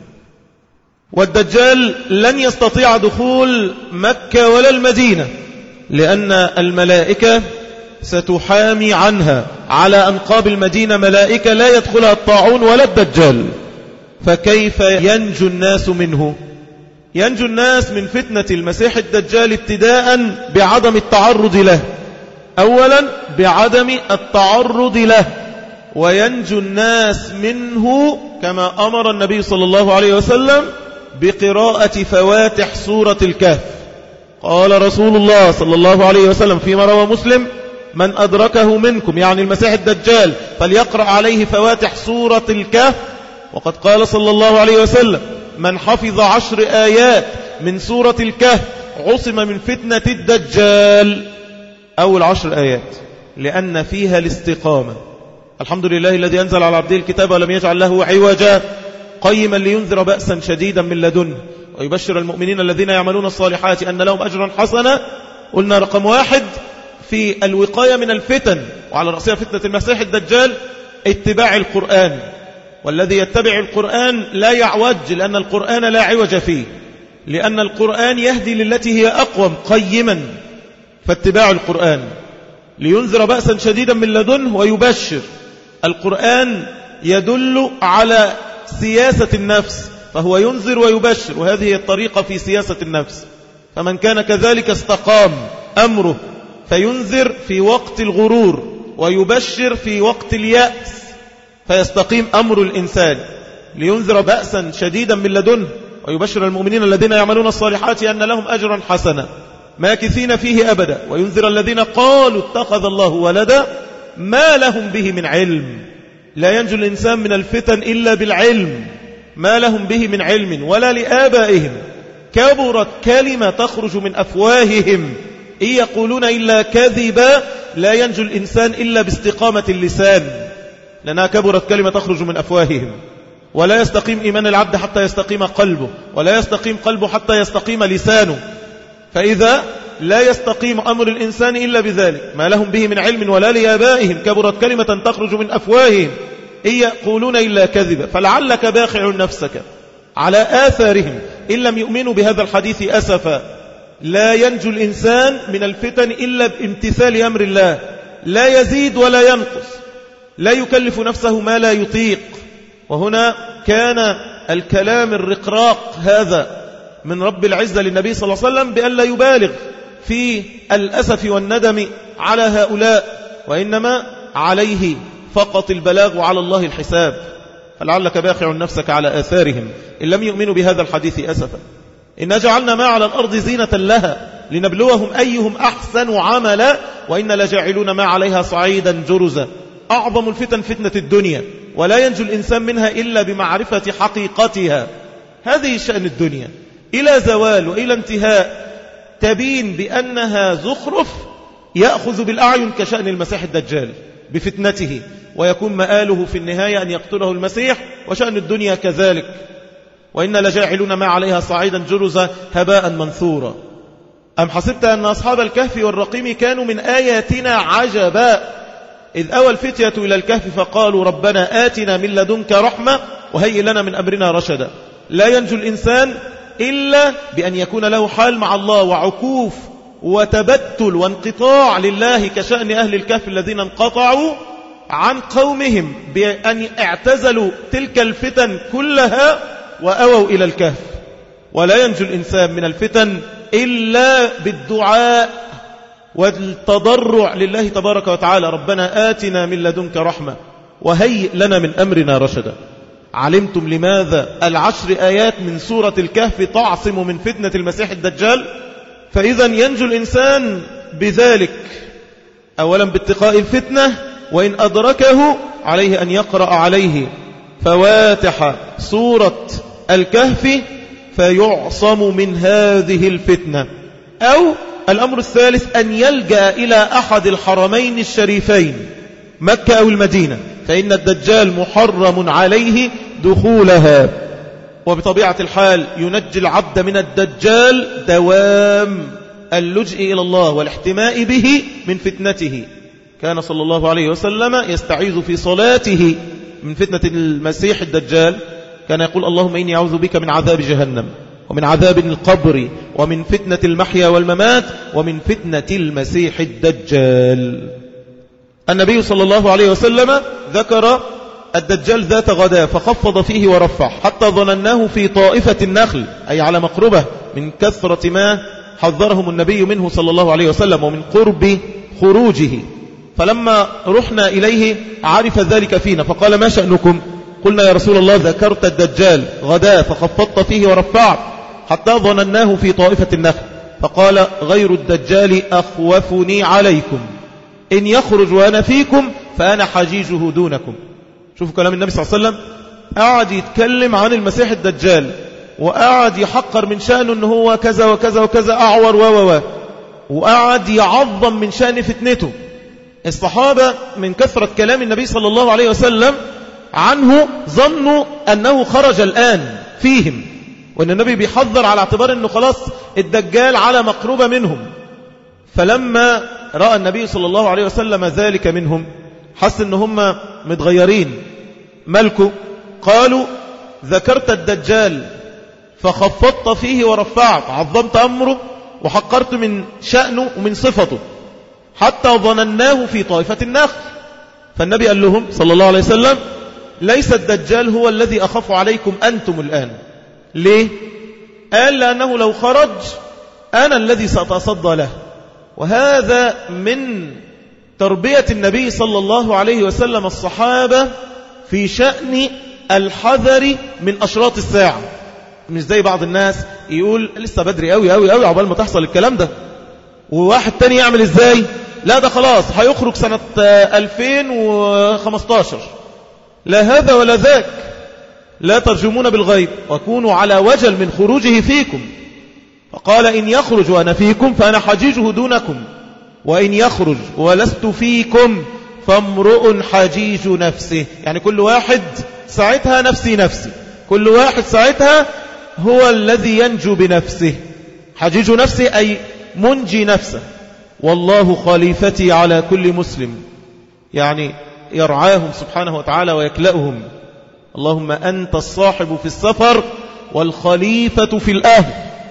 والدجال لن يستطيع دخول مكة ولا المدينة، لأن الملائكة ستحامي عنها. على أنقاب المدينة ملائكة لا يدخلها الطاعون ولا الدجال. فكيف ينجو الناس منه؟ ينجو الناس من فتنة المسيح الدجال ابتداء بعدم التعرض له، أولا بعدم التعرض له، وينجو الناس منه كما أمر النبي صلى الله عليه وسلم بقراءة فواتح سورة الكهف. قال رسول الله صلى الله عليه وسلم فيما روى مسلم: من أدركه منكم يعني المسيح الدجال فليقرأ عليه فواتح سورة الكهف. وقد قال صلى الله عليه وسلم: من حفظ عشر آيات من سورة الكهف عصم من فتنة الدجال. أول عشر آيات لأن فيها الاستقامة. الحمد لله الذي أنزل على عبده الكتاب ولم يجعل له عوجا قيما لينذر بأسا شديدا من لدنه ويبشر المؤمنين الذين يعملون الصالحات أن لهم أجرا حسنا. قلنا رقم واحد في الوقاية من الفتن، وعلى رأسها فتنة المسيح الدجال اتباع القرآن، والذي يتبع القرآن لا يعوج، لأن القرآن لا عوج فيه، لأن القرآن يهدي للتي هي أقوم قيما. فاتباع القرآن لينذر بأسا شديدا من لدنه ويبشر. القرآن يدل على سياسة النفس، فهو ينذر ويبشر، وهذه هي الطريقة في سياسة النفس. فمن كان كذلك استقام أمره، فينذر في وقت الغرور ويبشر في وقت اليأس، فيستقيم أمر الإنسان. لينذر بأسا شديدا من لدنه ويبشر المؤمنين الذين يعملون الصالحات أن لهم أجرا حسنا ماكثين فيه أبدا، وينذر الذين قالوا اتخذ الله ولدا ما لهم به من علم. لا ينجو الإنسان من الفتن إلا بالعلم، ما لهم به من علم ولا لآبائهم، كبرت كلمة تخرج من أفواههم إن يقولون إلا كذبا. لا ينجو الإنسان إلا باستقامة اللسان، لأنها كبرت كلمة تخرج من أفواههم. ولا يستقيم إيمان العبد حتى يستقيم قلبه، ولا يستقيم قلبه حتى يستقيم لسانه. فإذا لا يستقيم أمر الإنسان إلا بذلك، ما لهم به من علم ولا لآبائهم، كبرت كلمة تخرج من أفواههم إن يقولون إلا كذبا. فلعلك باخع نفسك على آثارهم إن لم يؤمنوا بهذا الحديث أسفا. لا ينجو الإنسان من الفتن إلا بامتثال أمر الله، لا يزيد ولا ينقص، لا يكلف نفسه ما لا يطيق. وهنا كان الكلام الرقراق هذا من رب العزة للنبي صلى الله عليه وسلم بأن لا يبالغ في الأسف والندم على هؤلاء، وإنما عليه فقط البلاغ وعلى الله الحساب. فلعلك باخع نفسك على آثارهم إن لم يؤمنوا بهذا الحديث أسفا. إن جعلنا ما على الأرض زينة لها لنبلوهم أيهم أحسن عملا وإن لجاعلون ما عليها صعيدا جرزا. أعظم الفتن فتنة الدنيا، ولا ينجو الإنسان منها إلا بمعرفة حقيقتها. هذه شأن الدنيا إلى زوال وإلى انتهاء تبين بأنها زخرف، يأخذ بالأعين كشأن المسيح الدجال بفتنته، ويكون مآله في النهاية أن يقتله المسيح. وشأن الدنيا كذلك، وإن لجاعلون ما عليها صعيدا جرزا هباء منثورا. أم حسبت أن أصحاب الكهف والرقيم كانوا من آياتنا عجبا إذ أوى الفتية إلى الكهف فقالوا ربنا آتنا من لدنك رحمة وهيئ لنا من أمرنا رشدا. لا ينجو الإنسان إلا بأن يكون له حال مع الله وعكوف وتبتل وانقطاع لله، كشأن أهل الكهف الذين انقطعوا عن قومهم بأن اعتزلوا تلك الفتن كلها وأووا إلى الكهف. ولا ينجو الإنسان من الفتن إلا بالدعاء والتضرع لله تبارك وتعالى، ربنا آتنا من لدنك رحمة وهيئ لنا من أمرنا رشدا. علمتم لماذا العشر آيات من سورة الكهف تعصم من فتنة المسيح الدجال؟ فإذا ينجو الإنسان بذلك، أولا باتقاء الفتنة، وإن أدركه عليه أن يقرأ عليه فواتح سورة الكهف فيعصم من هذه الفتنة. أو الأمر الثالث أن يلجأ إلى أحد الحرمين الشريفين مكة أو المدينة، فإن الدجال محرم عليه دخولها. وبطبيعة الحال ينجي العبد من الدجال دوام اللجئ إلى الله والاحتماء به من فتنته. كان صلى الله عليه وسلم يستعيذ في صلاته من فتنة المسيح الدجال، كان يقول اللهم إني أعوذ بك من عذاب جهنم ومن عذاب القبر ومن فتنة المحيا والممات ومن فتنة المسيح الدجال. النبي صلى الله عليه وسلم ذكر الدجال ذات غداء فخفض فيه ورفع حتى ظنناه في طائفة النخل، أي على مقربة، من كثرة ما حذرهم النبي منه صلى الله عليه وسلم ومن قرب خروجه. فلما رحنا إليه عرف ذلك فينا فقال ما شأنكم؟ قلنا يا رسول الله ذكرت الدجال غدا فخفضت فيه ورفعت حتى ظنناه في طائفة النخل، فقال غير الدجال أخوفني عليكم، إن يخرج وأنا فيكم فأنا حجيجه دونكم. شوفوا كلام النبي صلى الله عليه وسلم، قاعد يتكلم عن المسيح الدجال وقاعد يحقر من شأنه أنه هو كذا وكذا وكذا أعور و و وقاعد يعظم من شأن فتنته. الصحابة من كثرة كلام النبي صلى الله عليه وسلم عنه ظنوا أنه خرج الآن فيهم، وأن النبي بيحذر على اعتبار أنه خلاص الدجال على مقربة منهم. فلما رأى النبي صلى الله عليه وسلم ذلك منهم حس أنهم متغيرين. ملكه قالوا ذكرت الدجال فخفضت فيه ورفعت، عظمت أمره وحقرت من شأنه ومن صفته حتى ظنناه في طائفة النخل. فالنبي قال لهم صلى الله عليه وسلم ليس الدجال هو الذي أخاف عليكم أنتم الآن. ليه؟ قال لأنه لو خرج أنا الذي سأتصدى له. وهذا من تربية النبي صلى الله عليه وسلم الصحابة في شأن الحذر من أشراط الساعة. مش زي بعض الناس يقول لسه بدري قوي قوي قوي عقبال ما تحصل الكلام ده، وواحد تاني يعمل ازاي؟ لا ده خلاص هيخرج سنة ألفين وخمستاشر. لا هذا ولا ذاك، لا ترجمون بالغيب وكونوا على وجل من خروجه فيكم. فقال إن يخرج وأنا فيكم فأنا حجيجه دونكم، وإن يخرج ولست فيكم فامرؤ حجيج نفسه. يعني كل واحد ساعتها نفسي نفسي، كل واحد ساعتها هو الذي ينجو بنفسه. حجيج نفسه أي منجي نفسه. والله خليفتي على كل مسلم، يعني يرعاهم سبحانه وتعالى ويكلأهم. اللهم أنت الصاحب في السفر والخليفة في الأهل.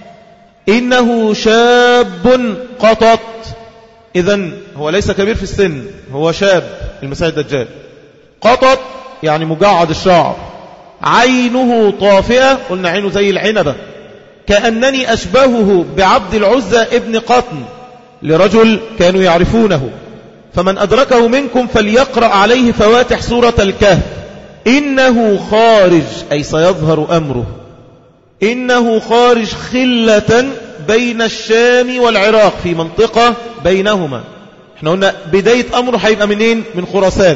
إنه شاب قطط، إذن هو ليس كبير في السن، هو شاب المسيح الدجال. قطط يعني مجعد الشعر، عينه طافئة، قلنا عينه زي العنبة، كأنني أشبهه بعبد العزى ابن قطن لرجل كانوا يعرفونه. فمن أدركه منكم فليقرأ عليه فواتح سورة الكهف. إنه خارج أي سيظهر أمره، إنه خارج خلة بين الشام والعراق، في منطقة بينهما. احنا قلنا بداية أمره هيبقى منين؟ من خراسان.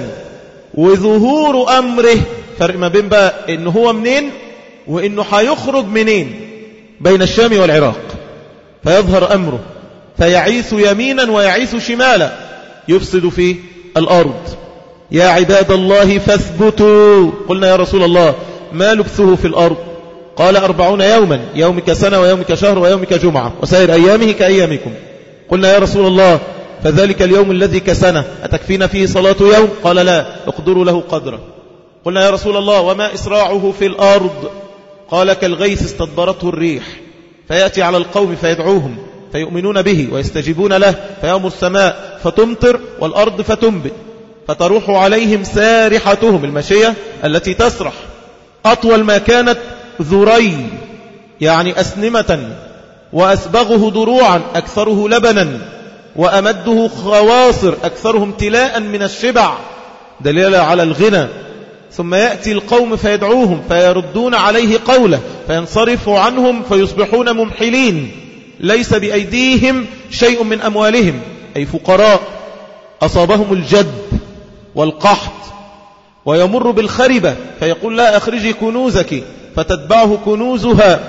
وظهور أمره فرق ما بين بقى إنه هو منين وإنه هيخرج منين، بين الشام والعراق. فيظهر أمره فيعيث يمينا ويعيث شمالا، يفسد في الأرض. يا عباد الله فاثبتوا. قلنا يا رسول الله ما لبثه في الأرض؟ قال أربعون يوما، يومك سنة ويومك شهر ويومك جمعة وسائر أيامه كأيامكم. قلنا يا رسول الله فذلك اليوم الذي كسنة أتكفينا فيه صلاة يوم؟ قال لا، اقدروا له قدره. قلنا يا رسول الله وما إسراعه في الأرض؟ قال كالغيث استدبرته الريح فيأتي على القوم فيدعوهم فيؤمنون به ويستجيبون له، فيأمر السماء فتمطر والأرض فتنبت، فتروح عليهم سارحتهم، المشية التي تسرح، أطول ما كانت ذري يعني أسنمة، وأسبغه ضروعا أكثره لبنا، وأمده خواصر أكثره امتلاء من الشبع، دليل على الغنى. ثم يأتي القوم فيدعوهم فيردون عليه قوله فينصرف عنهم فيصبحون ممحلين، ليس بأيديهم شيء من أموالهم، أي فقراء أصابهم الجد والقحط. ويمر بالخربة فيقول لا أخرجي كنوزك، فتتبعه كنوزها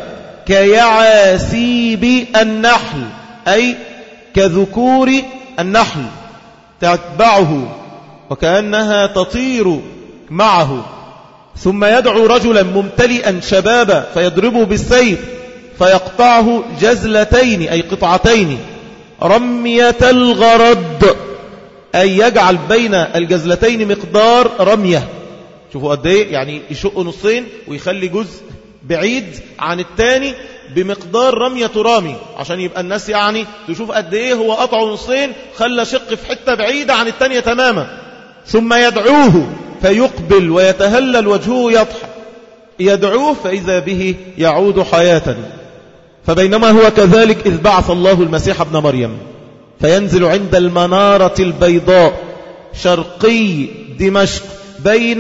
كيعاسيب النحل، أي كذكور النحل تتبعه وكأنها تطير معه. ثم يدعو رجلا ممتلئا شبابا فيضربه بالسيف فيقطعه جزلتين أي قطعتين، رمية الغرد، أي يجعل بين الجزلتين مقدار رمية. شوفوا قد ايه، يعني يشق نصين ويخلي جزء بعيد عن التاني بمقدار رمية رامي، عشان يبقى الناس يعني تشوف قد ايه هو قطعه نصين، خلى شق في حتة بعيدة عن التانية تماما. ثم يدعوه فيقبل ويتهلل وجهه يضحك، يدعوه فإذا به يعود حياة. فبينما هو كذلك إذ بعث الله المسيح ابن مريم فينزل عند المنارة البيضاء شرقي دمشق بين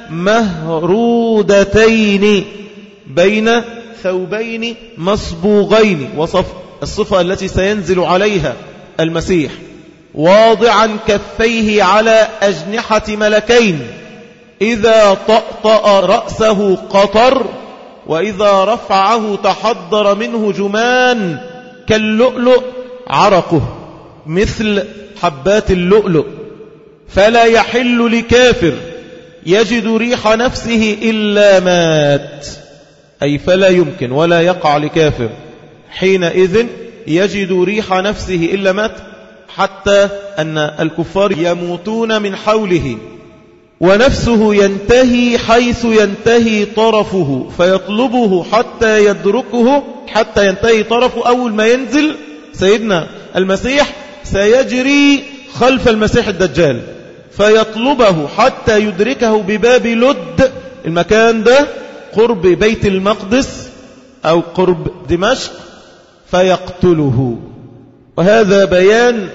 مهرودتين بين ثوبين مصبوغين، وصف الصفة التي سينزل عليها المسيح، واضعا كفيه على أجنحة ملكين، إذا طأطأ رأسه قطر، وإذا رفعه تحضر منه جمان كاللؤلؤ عرقه مثل حبات اللؤلؤ، فلا يحل لكافر يجد ريح نفسه إلا مات، أي فلا يمكن ولا يقع لكافر حينئذ يجد ريح نفسه إلا مات، حتى أن الكفار يموتون من حوله، ونفسه ينتهي حيث ينتهي طرفه فيطلبه حتى يدركه، حتى ينتهي طرفه. أول ما ينزل سيدنا المسيح سيجري خلف المسيح الدجال فيطلبه حتى يدركه بباب لد، المكان ده قرب بيت المقدس أو قرب دمشق، فيقتله. وهذا بيان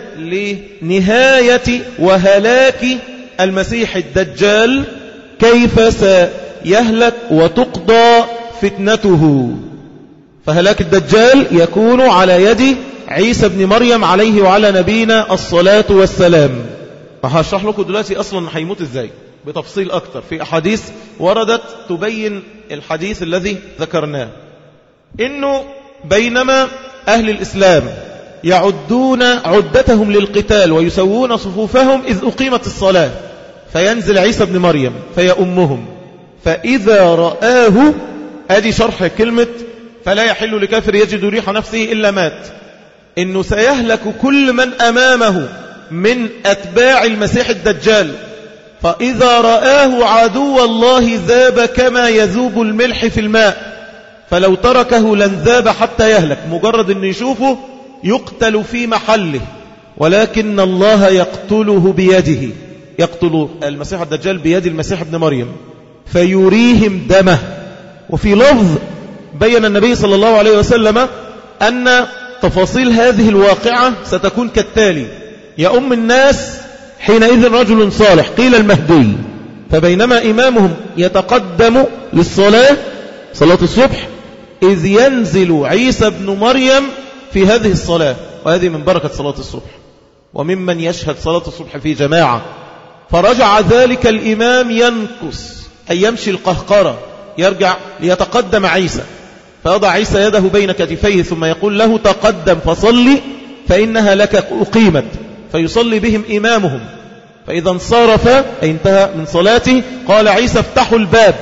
لنهاية وهلاك المسيح الدجال، كيف سيهلك وتقضى فتنته. فهلاك الدجال يكون على يد عيسى بن مريم عليه وعلى نبينا الصلاة والسلام. فهشرح لكم دلوقتي أصلا هيموت إزاي بتفصيل أكتر في أحاديث وردت تبين الحديث الذي ذكرناه، إنه بينما أهل الإسلام يعدون عدتهم للقتال ويسوون صفوفهم إذ أقيمت الصلاة، فينزل عيسى بن مريم فيأمهم، فإذا رآه، أدي شرح كلمة فلا يحل لكافر يجد ريح نفسه إلا مات، إنه سيهلك كل من أمامه من أتباع المسيح الدجال، فإذا رآه عدو الله ذاب كما يذوب الملح في الماء، فلو تركه لنذاب حتى يهلك، مجرد أن يشوفه يقتل في محله، ولكن الله يقتله بيده، يقتل المسيح الدجال بيد المسيح ابن مريم فيريهم دمه. وفي لفظ بين النبي صلى الله عليه وسلم أن تفاصيل هذه الواقعة ستكون كالتالي: يؤم الناس حينئذ رجل صالح قيل المهدي، فبينما إمامهم يتقدم للصلاة صلاة الصبح إذ ينزل عيسى بن مريم في هذه الصلاة، وهذه من بركة صلاة الصبح وممن يشهد صلاة الصبح في جماعة. فرجع ذلك الإمام ينكس أي يمشي القهقرة، يرجع ليتقدم عيسى، فيضع عيسى يده بين كتفيه ثم يقول له تقدم فصلي فإنها لك أقيمت، فيصلي بهم إمامهم، فإذا انصرف أي انتهى من صلاته قال عيسى افتحوا الباب،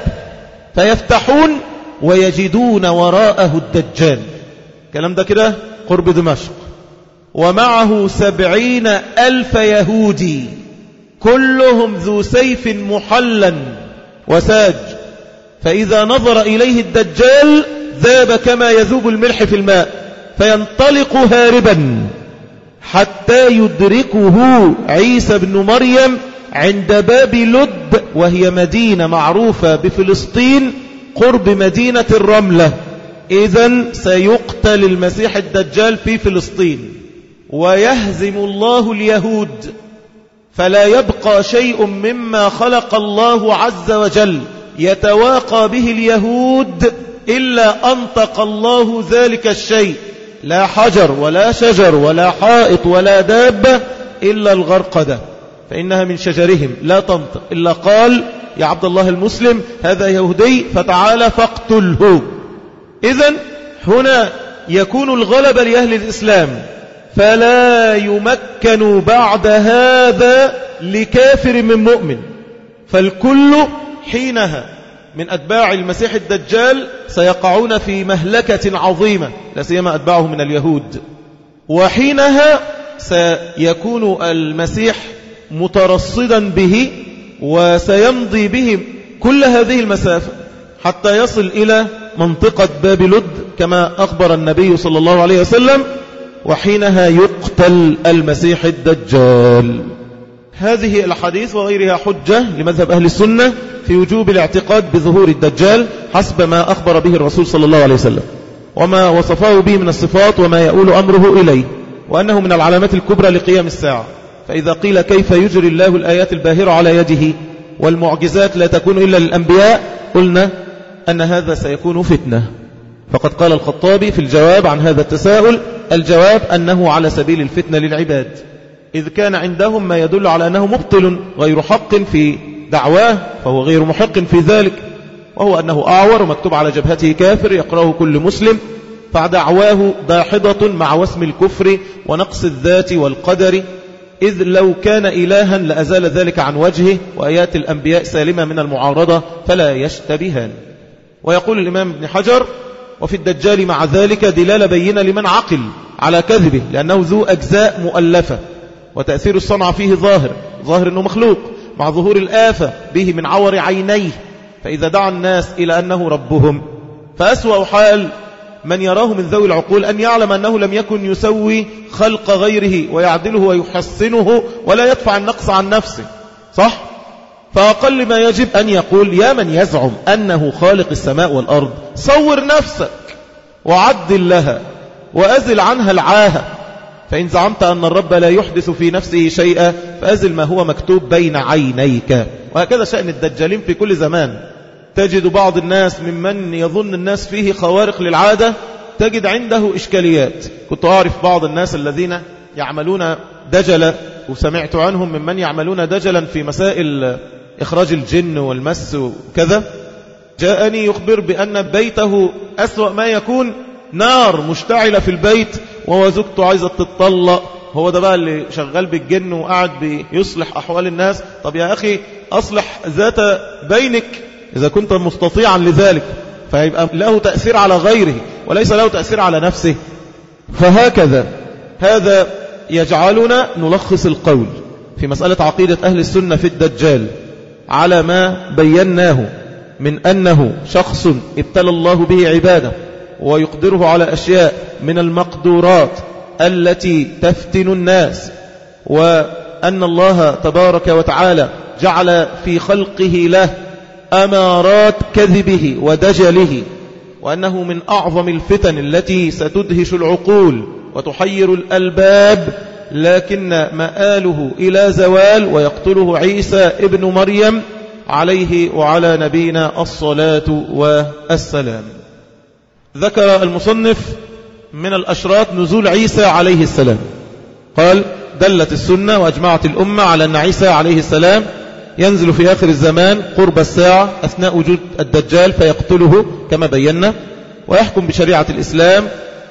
فيفتحون ويجدون وراءه الدجال، كلام ده كده قرب دمشق، ومعه سبعين ألف يهودي كلهم ذو سيف محلا وساج، فإذا نظر إليه الدجال ذاب كما يذوب الملح في الماء، فينطلق هاربا حتى يدركه عيسى بن مريم عند باب لد، وهي مدينة معروفة بفلسطين قرب مدينة الرملة. إذن سيقتل المسيح الدجال في فلسطين، ويهزم الله اليهود، فلا يبقى شيء مما خلق الله عز وجل يتواقى به اليهود إلا أنطق الله ذلك الشيء، لا حجر ولا شجر ولا حائط ولا دابة إلا الغرقدة، فإنها من شجرهم لا تنطق إلا قال يا عبد الله المسلم هذا يهودي فتعالى فاقتله. إذن هنا يكون الغلبة لأهل الإسلام، فلا يمكن بعد هذا لكافر من مؤمن، فالكل حينها من أتباع المسيح الدجال سيقعون في مهلكة عظيمة، لا سيما أتباعه من اليهود، وحينها سيكون المسيح مترصدا به وسيمضي بهم كل هذه المسافة حتى يصل إلى منطقة باب لد كما أخبر النبي صلى الله عليه وسلم، وحينها يقتل المسيح الدجال. هذه الحديث وغيرها حجة لمذهب أهل السنة في وجوب الاعتقاد بظهور الدجال حسب ما أخبر به الرسول صلى الله عليه وسلم وما وصفه به من الصفات وما يؤول أمره إليه، وأنه من العلامات الكبرى لقيام الساعة. فإذا قيل كيف يجري الله الآيات الباهرة على يده والمعجزات لا تكون إلا للأنبياء، قلنا أن هذا سيكون فتنة. فقد قال الخطابي في الجواب عن هذا التساؤل: الجواب أنه على سبيل الفتنة للعباد، إذ كان عندهم ما يدل على أنه مبطل غير حق في دعواه فهو غير محق في ذلك، وهو أنه أعور ومكتوب على جبهته كافر يقرأه كل مسلم، فدعواه داحضة مع وسم الكفر ونقص الذات والقدر، إذ لو كان إلها لأزال ذلك عن وجهه، وآيات الأنبياء سالمة من المعارضة فلا يشتبهان. ويقول الإمام ابن حجر: وفي الدجال مع ذلك دلالة بينة لمن عقل على كذبه، لأنه ذو أجزاء مؤلفة، وتأثير الصنع فيه ظاهر ظاهر أنه مخلوق، مع ظهور الآفة به من عور عينيه، فإذا دعا الناس إلى أنه ربهم فأسوأ حال من يراه من ذوي العقول أن يعلم أنه لم يكن يسوي خلق غيره ويعدله ويحسنه ولا يدفع النقص عن نفسه، صح؟ فأقل ما يجب أن يقول: يا من يزعم أنه خالق السماء والأرض، صور نفسك وعدل لها وأزل عنها العاهة، فإن زعمت أن الرب لا يحدث في نفسه شيئا فأزل ما هو مكتوب بين عينيك. وهكذا شأن الدجالين في كل زمان. تجد بعض الناس ممن يظن الناس فيه خوارق للعادة تجد عنده إشكاليات. كنت أعرف بعض الناس الذين يعملون دجلا، وسمعت عنهم ممن يعملون دجلا في مسائل إخراج الجن والمس وكذا، جاءني يخبر بأن بيته أسوأ ما يكون، نار مشتعلة في البيت وزوجته عايزة تتطلق، هو ده بقى اللي شغال بالجن وقاعد بيصلح أحوال الناس. طب يا أخي أصلح ذات بينك إذا كنت مستطيعا لذلك، فيبقى له تأثير على غيره وليس له تأثير على نفسه. فهكذا هذا يجعلنا نلخص القول في مسألة عقيدة أهل السنة في الدجال على ما بيناه من أنه شخص ابتلى الله به عباده ويقدره على أشياء من المقدورات التي تفتن الناس، وأن الله تبارك وتعالى جعل في خلقه له أمارات كذبه ودجله، وأنه من أعظم الفتن التي ستدهش العقول وتحير الألباب، لكن مآله إلى زوال ويقتله عيسى ابن مريم عليه وعلى نبينا الصلاة والسلام. ذكر المصنف من الأشراط نزول عيسى عليه السلام، قال: دلت السنة وأجمعت الأمة على أن عيسى عليه السلام ينزل في آخر الزمان قرب الساعة أثناء وجود الدجال فيقتله كما بينا، ويحكم بشريعة الإسلام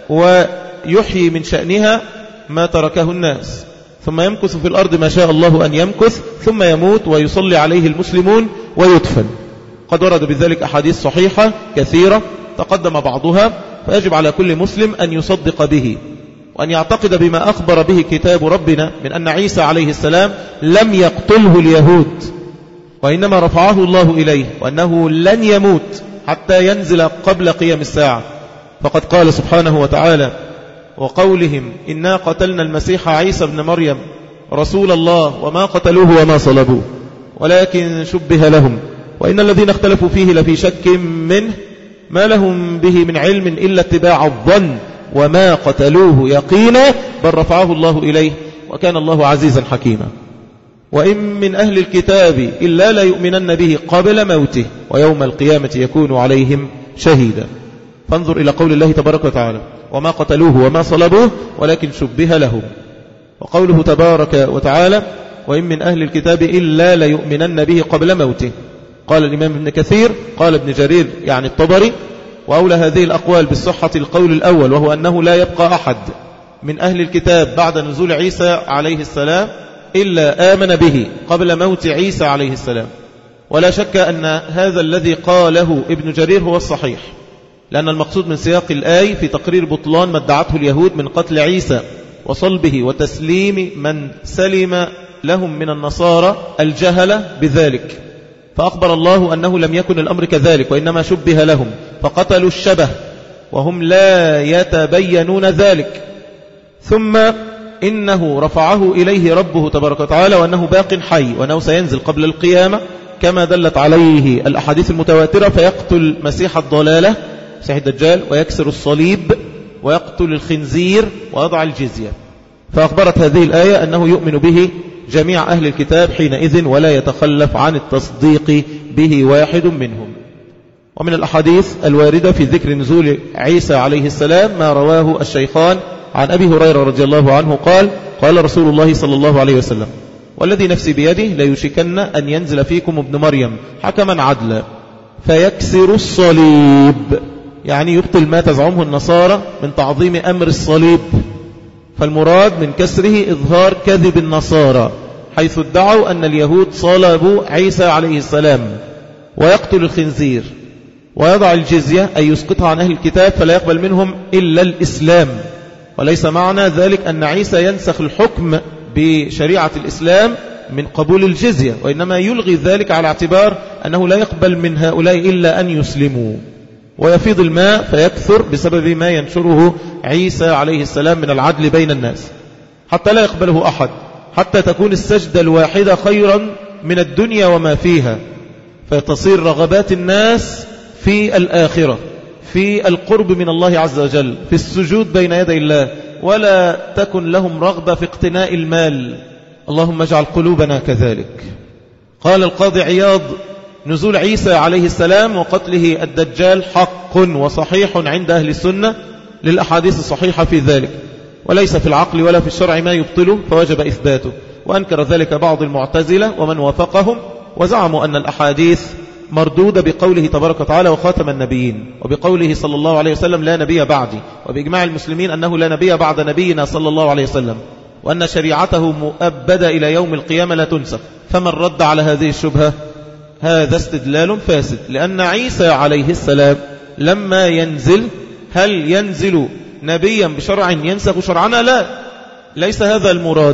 ويحيي من شأنها ما تركه الناس، ثم يمكث في الأرض ما شاء الله أن يمكث، ثم يموت ويصلي عليه المسلمون ويدفن. قد ورد بذلك أحاديث صحيحة كثيرة تقدم بعضها، فيجب على كل مسلم أن يصدق به وأن يعتقد بما أخبر به كتاب ربنا من أن عيسى عليه السلام لم يقتله اليهود وإنما رفعه الله إليه، وأنه لن يموت حتى ينزل قبل قيام الساعة. فقد قال سبحانه وتعالى: وقولهم إنا قتلنا المسيح عيسى ابن مريم رسول الله وما قتلوه وما صلبوه ولكن شبه لهم وإن الذين اختلفوا فيه لفي شك منه ما لهم به من علم إلا اتباع الظن وما قتلوه يقينا بل رفعه الله إليه وكان الله عزيزا حكيما. وإن من أهل الكتاب إلا لا يؤمنن به قبل موته ويوم القيامة يكون عليهم شهيدا. فانظر إلى قول الله تبارك وتعالى: وما قتلوه وما صلبوه ولكن شبه لهم. وقوله تبارك وتعالى: وإن من أهل الكتاب إلا لا يؤمنن به قبل موته. قال الإمام ابن كثير، قال ابن جرير يعني الطبري: وأولى هذه الأقوال بالصحة القول الأول، وهو أنه لا يبقى أحد من أهل الكتاب بعد نزول عيسى عليه السلام إلا آمن به قبل موت عيسى عليه السلام. ولا شك أن هذا الذي قاله ابن جرير هو الصحيح، لأن المقصود من سياق الآية في تقرير بطلان ما ادعته اليهود من قتل عيسى وصلبه وتسليم من سلم لهم من النصارى الجهلة بذلك، فأخبر الله أنه لم يكن الأمر كذلك وإنما شبه لهم فقتلوا الشبه وهم لا يتبينون ذلك. ثم إنه رفعه إليه ربه تبارك وتعالى وأنه باق حي وأنه سينزل قبل القيامة كما دلت عليه الأحاديث المتواترة، فيقتل مسيح الضلالة مسيح الدجال ويكسر الصليب ويقتل الخنزير ويضع الجزية. فأخبرت هذه الآية أنه يؤمن به جميع أهل الكتاب حينئذ ولا يتخلف عن التصديق به واحد منهم. ومن الأحاديث الواردة في ذكر نزول عيسى عليه السلام ما رواه الشيخان عن أبي هريرة رضي الله عنه قال قال رسول الله صلى الله عليه وسلم والذي نفسي بيده ليشكن أن ينزل فيكم ابن مريم حكما عدلا فيكسر الصليب، يعني يبطل ما تزعمه النصارى من تعظيم أمر الصليب، فالمراد من كسره إظهار كذب النصارى حيث ادعوا أن اليهود صلبوا عيسى عليه السلام، ويقتل الخنزير ويضع الجزية أي يسقطها عن أهل الكتاب فلا يقبل منهم إلا الإسلام. وليس معنى ذلك أن عيسى ينسخ الحكم بشريعة الإسلام من قبول الجزية، وإنما يلغي ذلك على اعتبار أنه لا يقبل من هؤلاء إلا أن يسلموا، ويفيض الماء فيكثر بسبب ما ينشره عيسى عليه السلام من العدل بين الناس حتى لا يقبله أحد، حتى تكون السجدة الواحدة خيرا من الدنيا وما فيها، فتصير رغبات الناس في الآخرة في القرب من الله عز وجل في السجود بين يدي الله، ولا تكن لهم رغبة في اقتناء المال. اللهم اجعل قلوبنا كذلك. قال القاضي عياض نزول عيسى عليه السلام وقتله الدجال حق وصحيح عند أهل السنة للأحاديث الصحيحة في ذلك، وليس في العقل ولا في الشرع ما يبطله فوجب إثباته. وأنكر ذلك بعض المعتزلة ومن وافقهم، وزعموا أن الأحاديث مردودة بقوله تبارك وتعالى وخاتم النبيين، وبقوله صلى الله عليه وسلم لا نبي بعدي، وبإجماع المسلمين أنه لا نبي بعد نبينا صلى الله عليه وسلم، وأن شريعته مؤبدة إلى يوم القيامة لا تنسخ. فمن رد على هذه الشبهة هذا استدلال فاسد، لأن عيسى عليه السلام لما ينزل هل ينزل نبيا بشرع ينسخ شرعنا؟ لا، ليس هذا المراد،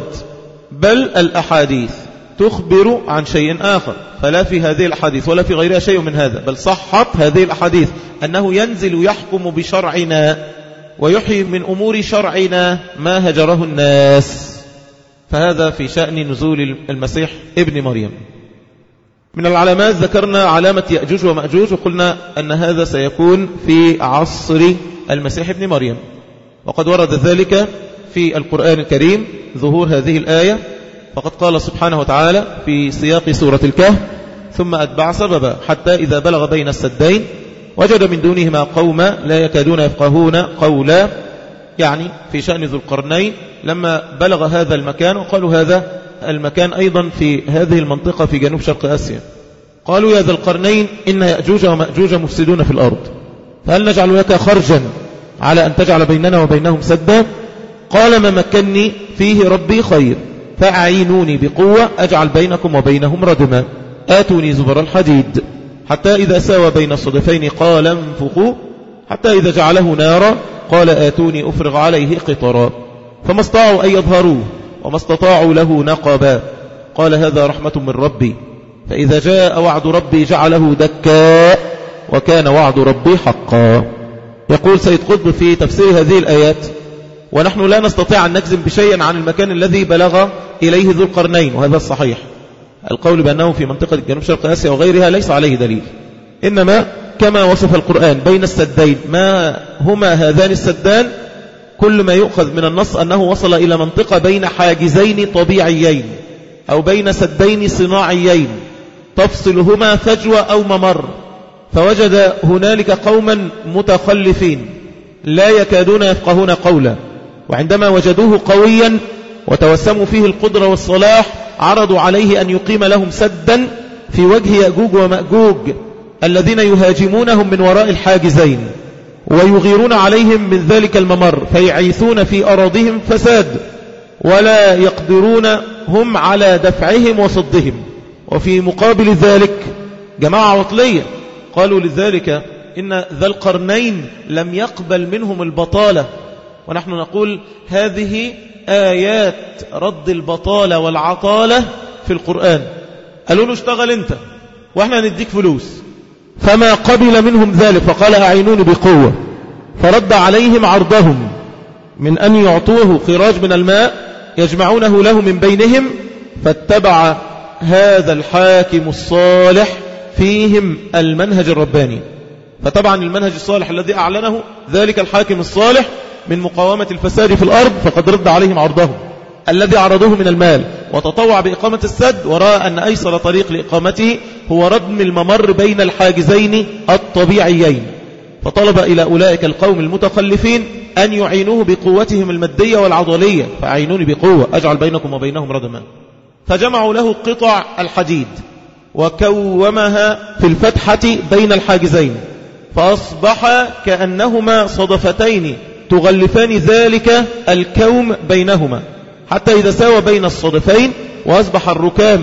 بل الأحاديث تخبر عن شيء آخر، فلا في هذه الأحاديث ولا في غيرها شيء من هذا، بل صحت هذه الأحاديث أنه ينزل يحكم بشرعنا ويحيي من أمور شرعنا ما هجره الناس. فهذا في شأن نزول المسيح ابن مريم. من العلامات ذكرنا علامة يأجوج ومأجوج، وقلنا أن هذا سيكون في عصر المسيح ابن مريم، وقد ورد ذلك في القرآن الكريم ظهور هذه الآية، فقد قال سبحانه وتعالى في سياق سورة الكهف ثم أتبع سببا حتى إذا بلغ بين السدين وجد من دونهما قوما لا يكادون يفقهون قولا، يعني في شأن ذو القرنين لما بلغ هذا المكان، وقالوا هذا المكان أيضا في هذه المنطقة في جنوب شرق آسيا، قالوا يا ذا القرنين إن يأجوج ومأجوج مفسدون في الأرض فهل نجعل لك خرجا على أن تجعل بيننا وبينهم سدا؟ قال ما مكني فيه ربي خير فأعينوني بقوة أجعل بينكم وبينهم ردما آتوني زبر الحديد حتى إذا ساوى بين الصدفين قال انفخوا حتى إذا جعله نارا قال آتوني أفرغ عليه قطرا فما استطاعوا أن يظهروه وما استطاعوا له نقبا قال هذا رحمة من ربي فإذا جاء وعد ربي جعله دكا وكان وعد ربي حقا. يقول سيد قطب في تفسير هذه الآيات ونحن لا نستطيع أن نجزم بشيء عن المكان الذي بلغ إليه ذو القرنين، وهذا الصحيح، القول بأنه في منطقة جنوب شرق آسيا وغيرها ليس عليه دليل، إنما كما وصف القرآن بين السدين ما هما هذان السدان، كل ما يؤخذ من النص أنه وصل إلى منطقة بين حاجزين طبيعيين أو بين سدين صناعيين تفصلهما فجوة أو ممر، فوجد هنالك قوما متخلفين لا يكادون يفقهون قولا، وعندما وجدوه قويا وتوسموا فيه القدرة والصلاح عرضوا عليه أن يقيم لهم سدا في وجه يأجوج ومأجوج الذين يهاجمونهم من وراء الحاجزين ويغيرون عليهم من ذلك الممر فيعيثون في أراضيهم فساد ولا يقدرون هم على دفعهم وصدهم. وفي مقابل ذلك جماعة عطلية قالوا لذلك إن ذا القرنين لم يقبل منهم البطالة، ونحن نقول هذه آيات رد البطالة والعطالة في القرآن. قالوا له اشتغل انت واحنا نديك فلوس، فما قبل منهم ذلك فقال أعينوني بقوة، فرد عليهم عرضهم من أن يعطوه خراج من الماء يجمعونه له من بينهم، فاتبع هذا الحاكم الصالح فيهم المنهج الرباني. فطبعا المنهج الصالح الذي أعلنه ذلك الحاكم الصالح من مقاومة الفساد في الأرض فقد رد عليهم عرضهم الذي عرضوه من المال، وتطوع بإقامة السد، ورأى أن أيسر طريق لإقامته هو ردم الممر بين الحاجزين الطبيعيين، فطلب إلى أولئك القوم المتخلفين أن يعينوه بقوتهم المادية والعضلية، فأعينوني بقوة أجعل بينكم وبينهم ردما. فجمعوا له قطع الحديد وكومها في الفتحة بين الحاجزين، فأصبح كأنهما صدفتين تغلفان ذلك الكوم بينهما، حتى إذا ساوى بين الصدفين وأصبح الركام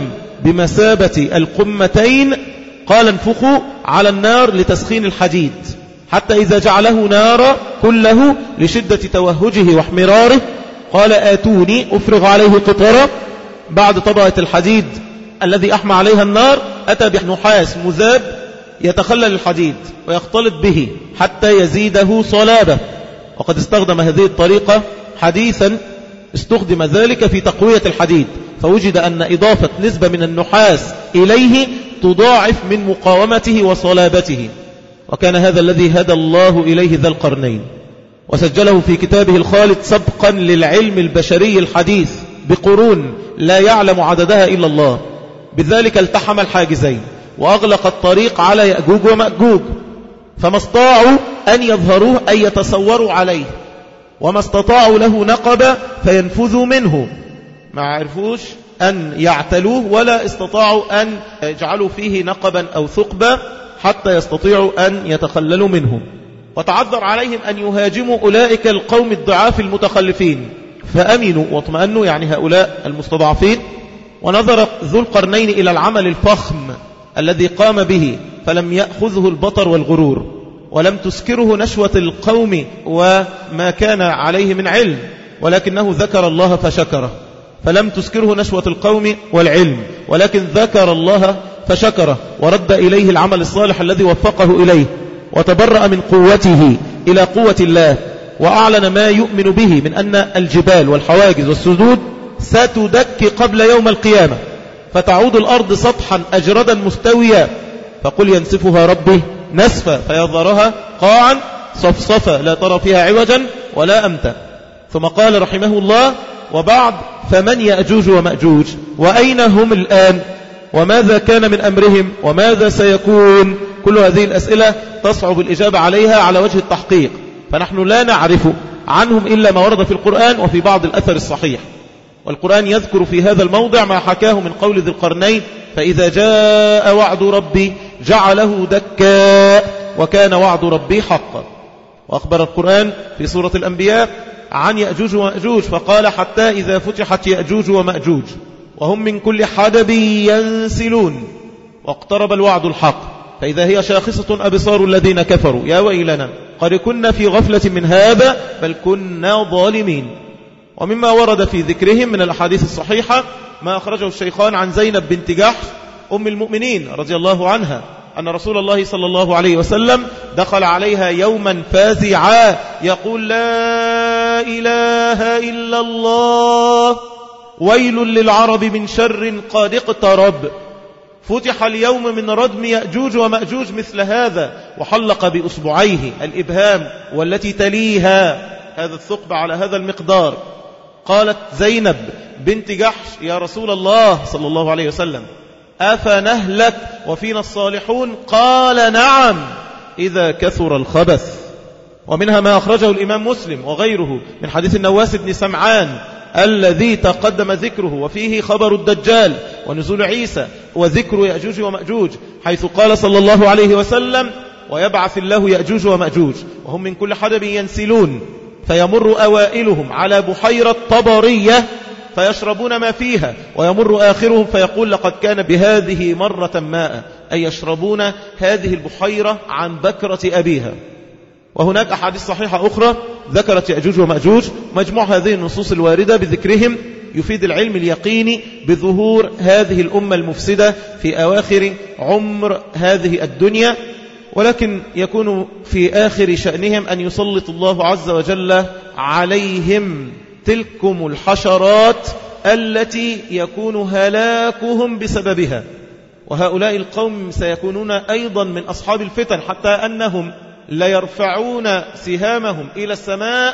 بمثابة القمتين قال انفخوا على النار لتسخين الحديد، حتى إذا جعله نارا كله لشدة توهجه واحمراره قال آتوني أفرغ عليه قطرة. بعد طبقة الحديد الذي أحمى عليها النار أتى بنحاس مذاب يتخلل الحديد ويختلط به حتى يزيده صلابة، وقد استخدم هذه الطريقة حديثا، استخدم ذلك في تقوية الحديد، فوجد أن إضافة نسبة من النحاس إليه تضاعف من مقاومته وصلابته، وكان هذا الذي هدى الله إليه ذا القرنين، وسجله في كتابه الخالد سبقا للعلم البشري الحديث بقرون لا يعلم عددها إلا الله. بذلك التحم الحاجزين وأغلق الطريق على يأجوج ومأجوج، فما استطاعوا أن يظهروه أن يتصوروا عليه، وما استطاعوا له نقبة فينفذوا منه، ما عرفوش أن يعتلوه ولا استطاعوا أن يجعلوا فيه نقبا أو ثقبا حتى يستطيعوا أن يتخللوا منه. وتعذر عليهم أن يهاجموا أولئك القوم الضعاف المتخلفين، فأمنوا واطمأنوا، يعني هؤلاء المستضعفين. ونظر ذو القرنين إلى العمل الفخم الذي قام به، فلم يأخذه البطر والغرور، ولم تسكره نشوة القوم وما كان عليه من علم، ولكنه ذكر الله فشكره، فلم تسكره نشوة القوم والعلم، ولكن ذكر الله فشكره ورد إليه العمل الصالح الذي وفقه إليه، وتبرأ من قوته إلى قوة الله، وأعلن ما يؤمن به من أن الجبال والحواجز والسدود ستدك قبل يوم القيامة، فتعود الأرض سطحا أجردا مستويا، فقل ينسفها ربي نسفا فيظهرها قاعا صفصفا لا ترى فيها عوجا ولا أمتا. ثم قال رحمه الله: وبعد فمن يأجوج ومأجوج، وأين هم الآن، وماذا كان من أمرهم، وماذا سيكون؟ كل هذه الأسئلة تصعب الإجابة عليها على وجه التحقيق، فنحن لا نعرف عنهم إلا ما ورد في القرآن وفي بعض الأثر الصحيح. والقرآن يذكر في هذا الموضع ما حكاه من قول ذي القرنين: فإذا جاء وعد ربي جعله دكا وكان وعد ربي حقا. وأخبر القرآن في سورة الأنبياء عن يأجوج ومأجوج فقال: حتى إذا فتحت يأجوج ومأجوج وهم من كل حدب ينسلون واقترب الوعد الحق فإذا هي شاخصة أبصار الذين كفروا يا ويلنا قد كنا في غفلة من هذا بل كنا ظالمين. ومما ورد في ذكرهم من الأحاديث الصحيحة ما أخرجه الشيخان عن زينب بنت جحش أم المؤمنين رضي الله عنها أن رسول الله صلى الله عليه وسلم دخل عليها يوما فازعا يقول: لا إله إلا الله، ويل للعرب من شر قد اقترب. فتح اليوم من ردم يأجوج ومأجوج مثل هذا، وحلق بأصبعيه الإبهام والتي تليها هذا الثقب على هذا المقدار. قالت زينب بنت جحش: يا رسول الله صلى الله عليه وسلم أفنهلك وفينا الصالحون؟ قال: نعم إذا كثر الخبث. ومنها ما أخرجه الإمام مسلم وغيره من حديث النواس بن سمعان الذي تقدم ذكره، وفيه خبر الدجال ونزول عيسى وذكر يأجوج ومأجوج، حيث قال صلى الله عليه وسلم: ويبعث الله يأجوج ومأجوج وهم من كل حدب ينسلون فيمر أوائلهم على بحيرة طبرية فيشربون ما فيها، ويمر آخرهم فيقول: لقد كان بهذه مرة ماء، أي يشربون هذه البحيرة عن بكرة أبيها. وهناك أحاديث صحيحة أخرى ذكرت يأجوج ومأجوج. مجموع هذه النصوص الواردة بذكرهم يفيد العلم اليقيني بظهور هذه الأمة المفسدة في أواخر عمر هذه الدنيا، ولكن يكون في آخر شأنهم أن يسلط الله عز وجل عليهم تلكم الحشرات التي يكون هلاكهم بسببها. وهؤلاء القوم سيكونون أيضا من أصحاب الفتن، حتى أنهم ليرفعون سهامهم إلى السماء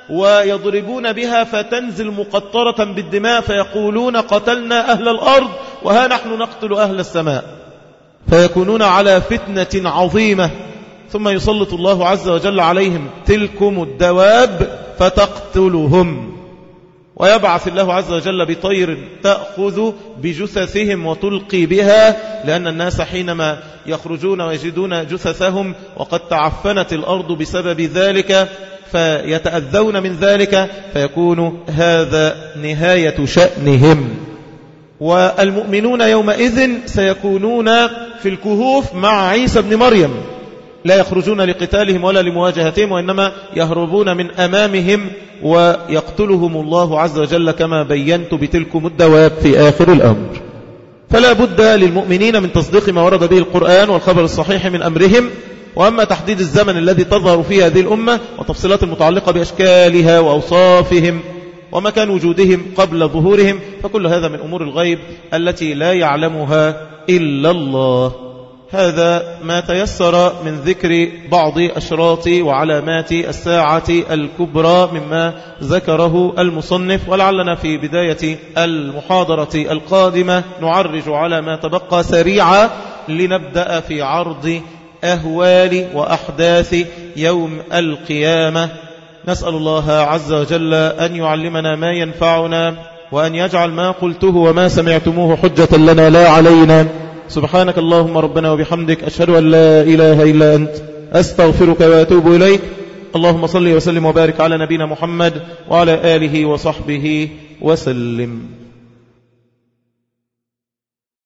ويضربون بها فتنزل مقطرة بالدماء فيقولون قتلنا أهل الأرض وها نحن نقتل أهل السماء، فيكونون على فتنة عظيمة. ثم يسلط الله عز وجل عليهم تلكم الدواب فتقتلهم، ويبعث الله عز وجل بطير تأخذ بجثثهم وتلقي بها، لأن الناس حينما يخرجون ويجدون جثثهم وقد تعفنت الأرض بسبب ذلك فيتأذون من ذلك، فيكون هذا نهاية شأنهم. والمؤمنون يومئذ سيكونون في الكهوف مع عيسى بن مريم، لا يخرجون لقتالهم ولا لمواجهتهم، وإنما يهربون من أمامهم ويقتلهم الله عز وجل كما بينت بتلكم الدواب في آخر الأمر. فلا بد للمؤمنين من تصديق ما ورد به القرآن والخبر الصحيح من أمرهم. وأما تحديد الزمن الذي تظهر فيه هذه الأمة وتفصيلات المتعلقة بأشكالها وأوصافهم ومكان وجودهم قبل ظهورهم، فكل هذا من أمور الغيب التي لا يعلمها إلا الله. هذا ما تيسر من ذكر بعض أشراط وعلامات الساعة الكبرى مما ذكره المصنف، ولعلنا في بداية المحاضرة القادمة نعرج على ما تبقى سريعا لنبدأ في عرض أهوال وأحداث يوم القيامة. نسأل الله عز وجل أن يعلمنا ما ينفعنا، وأن يجعل ما قلته وما سمعتموه حجة لنا لا علينا. سبحانك اللهم ربنا وبحمدك، أشهد أن لا إله إلا أنت، أستغفرك وأتوب إليك. اللهم صل وسلم وبارك على نبينا محمد وعلى آله وصحبه وسلم.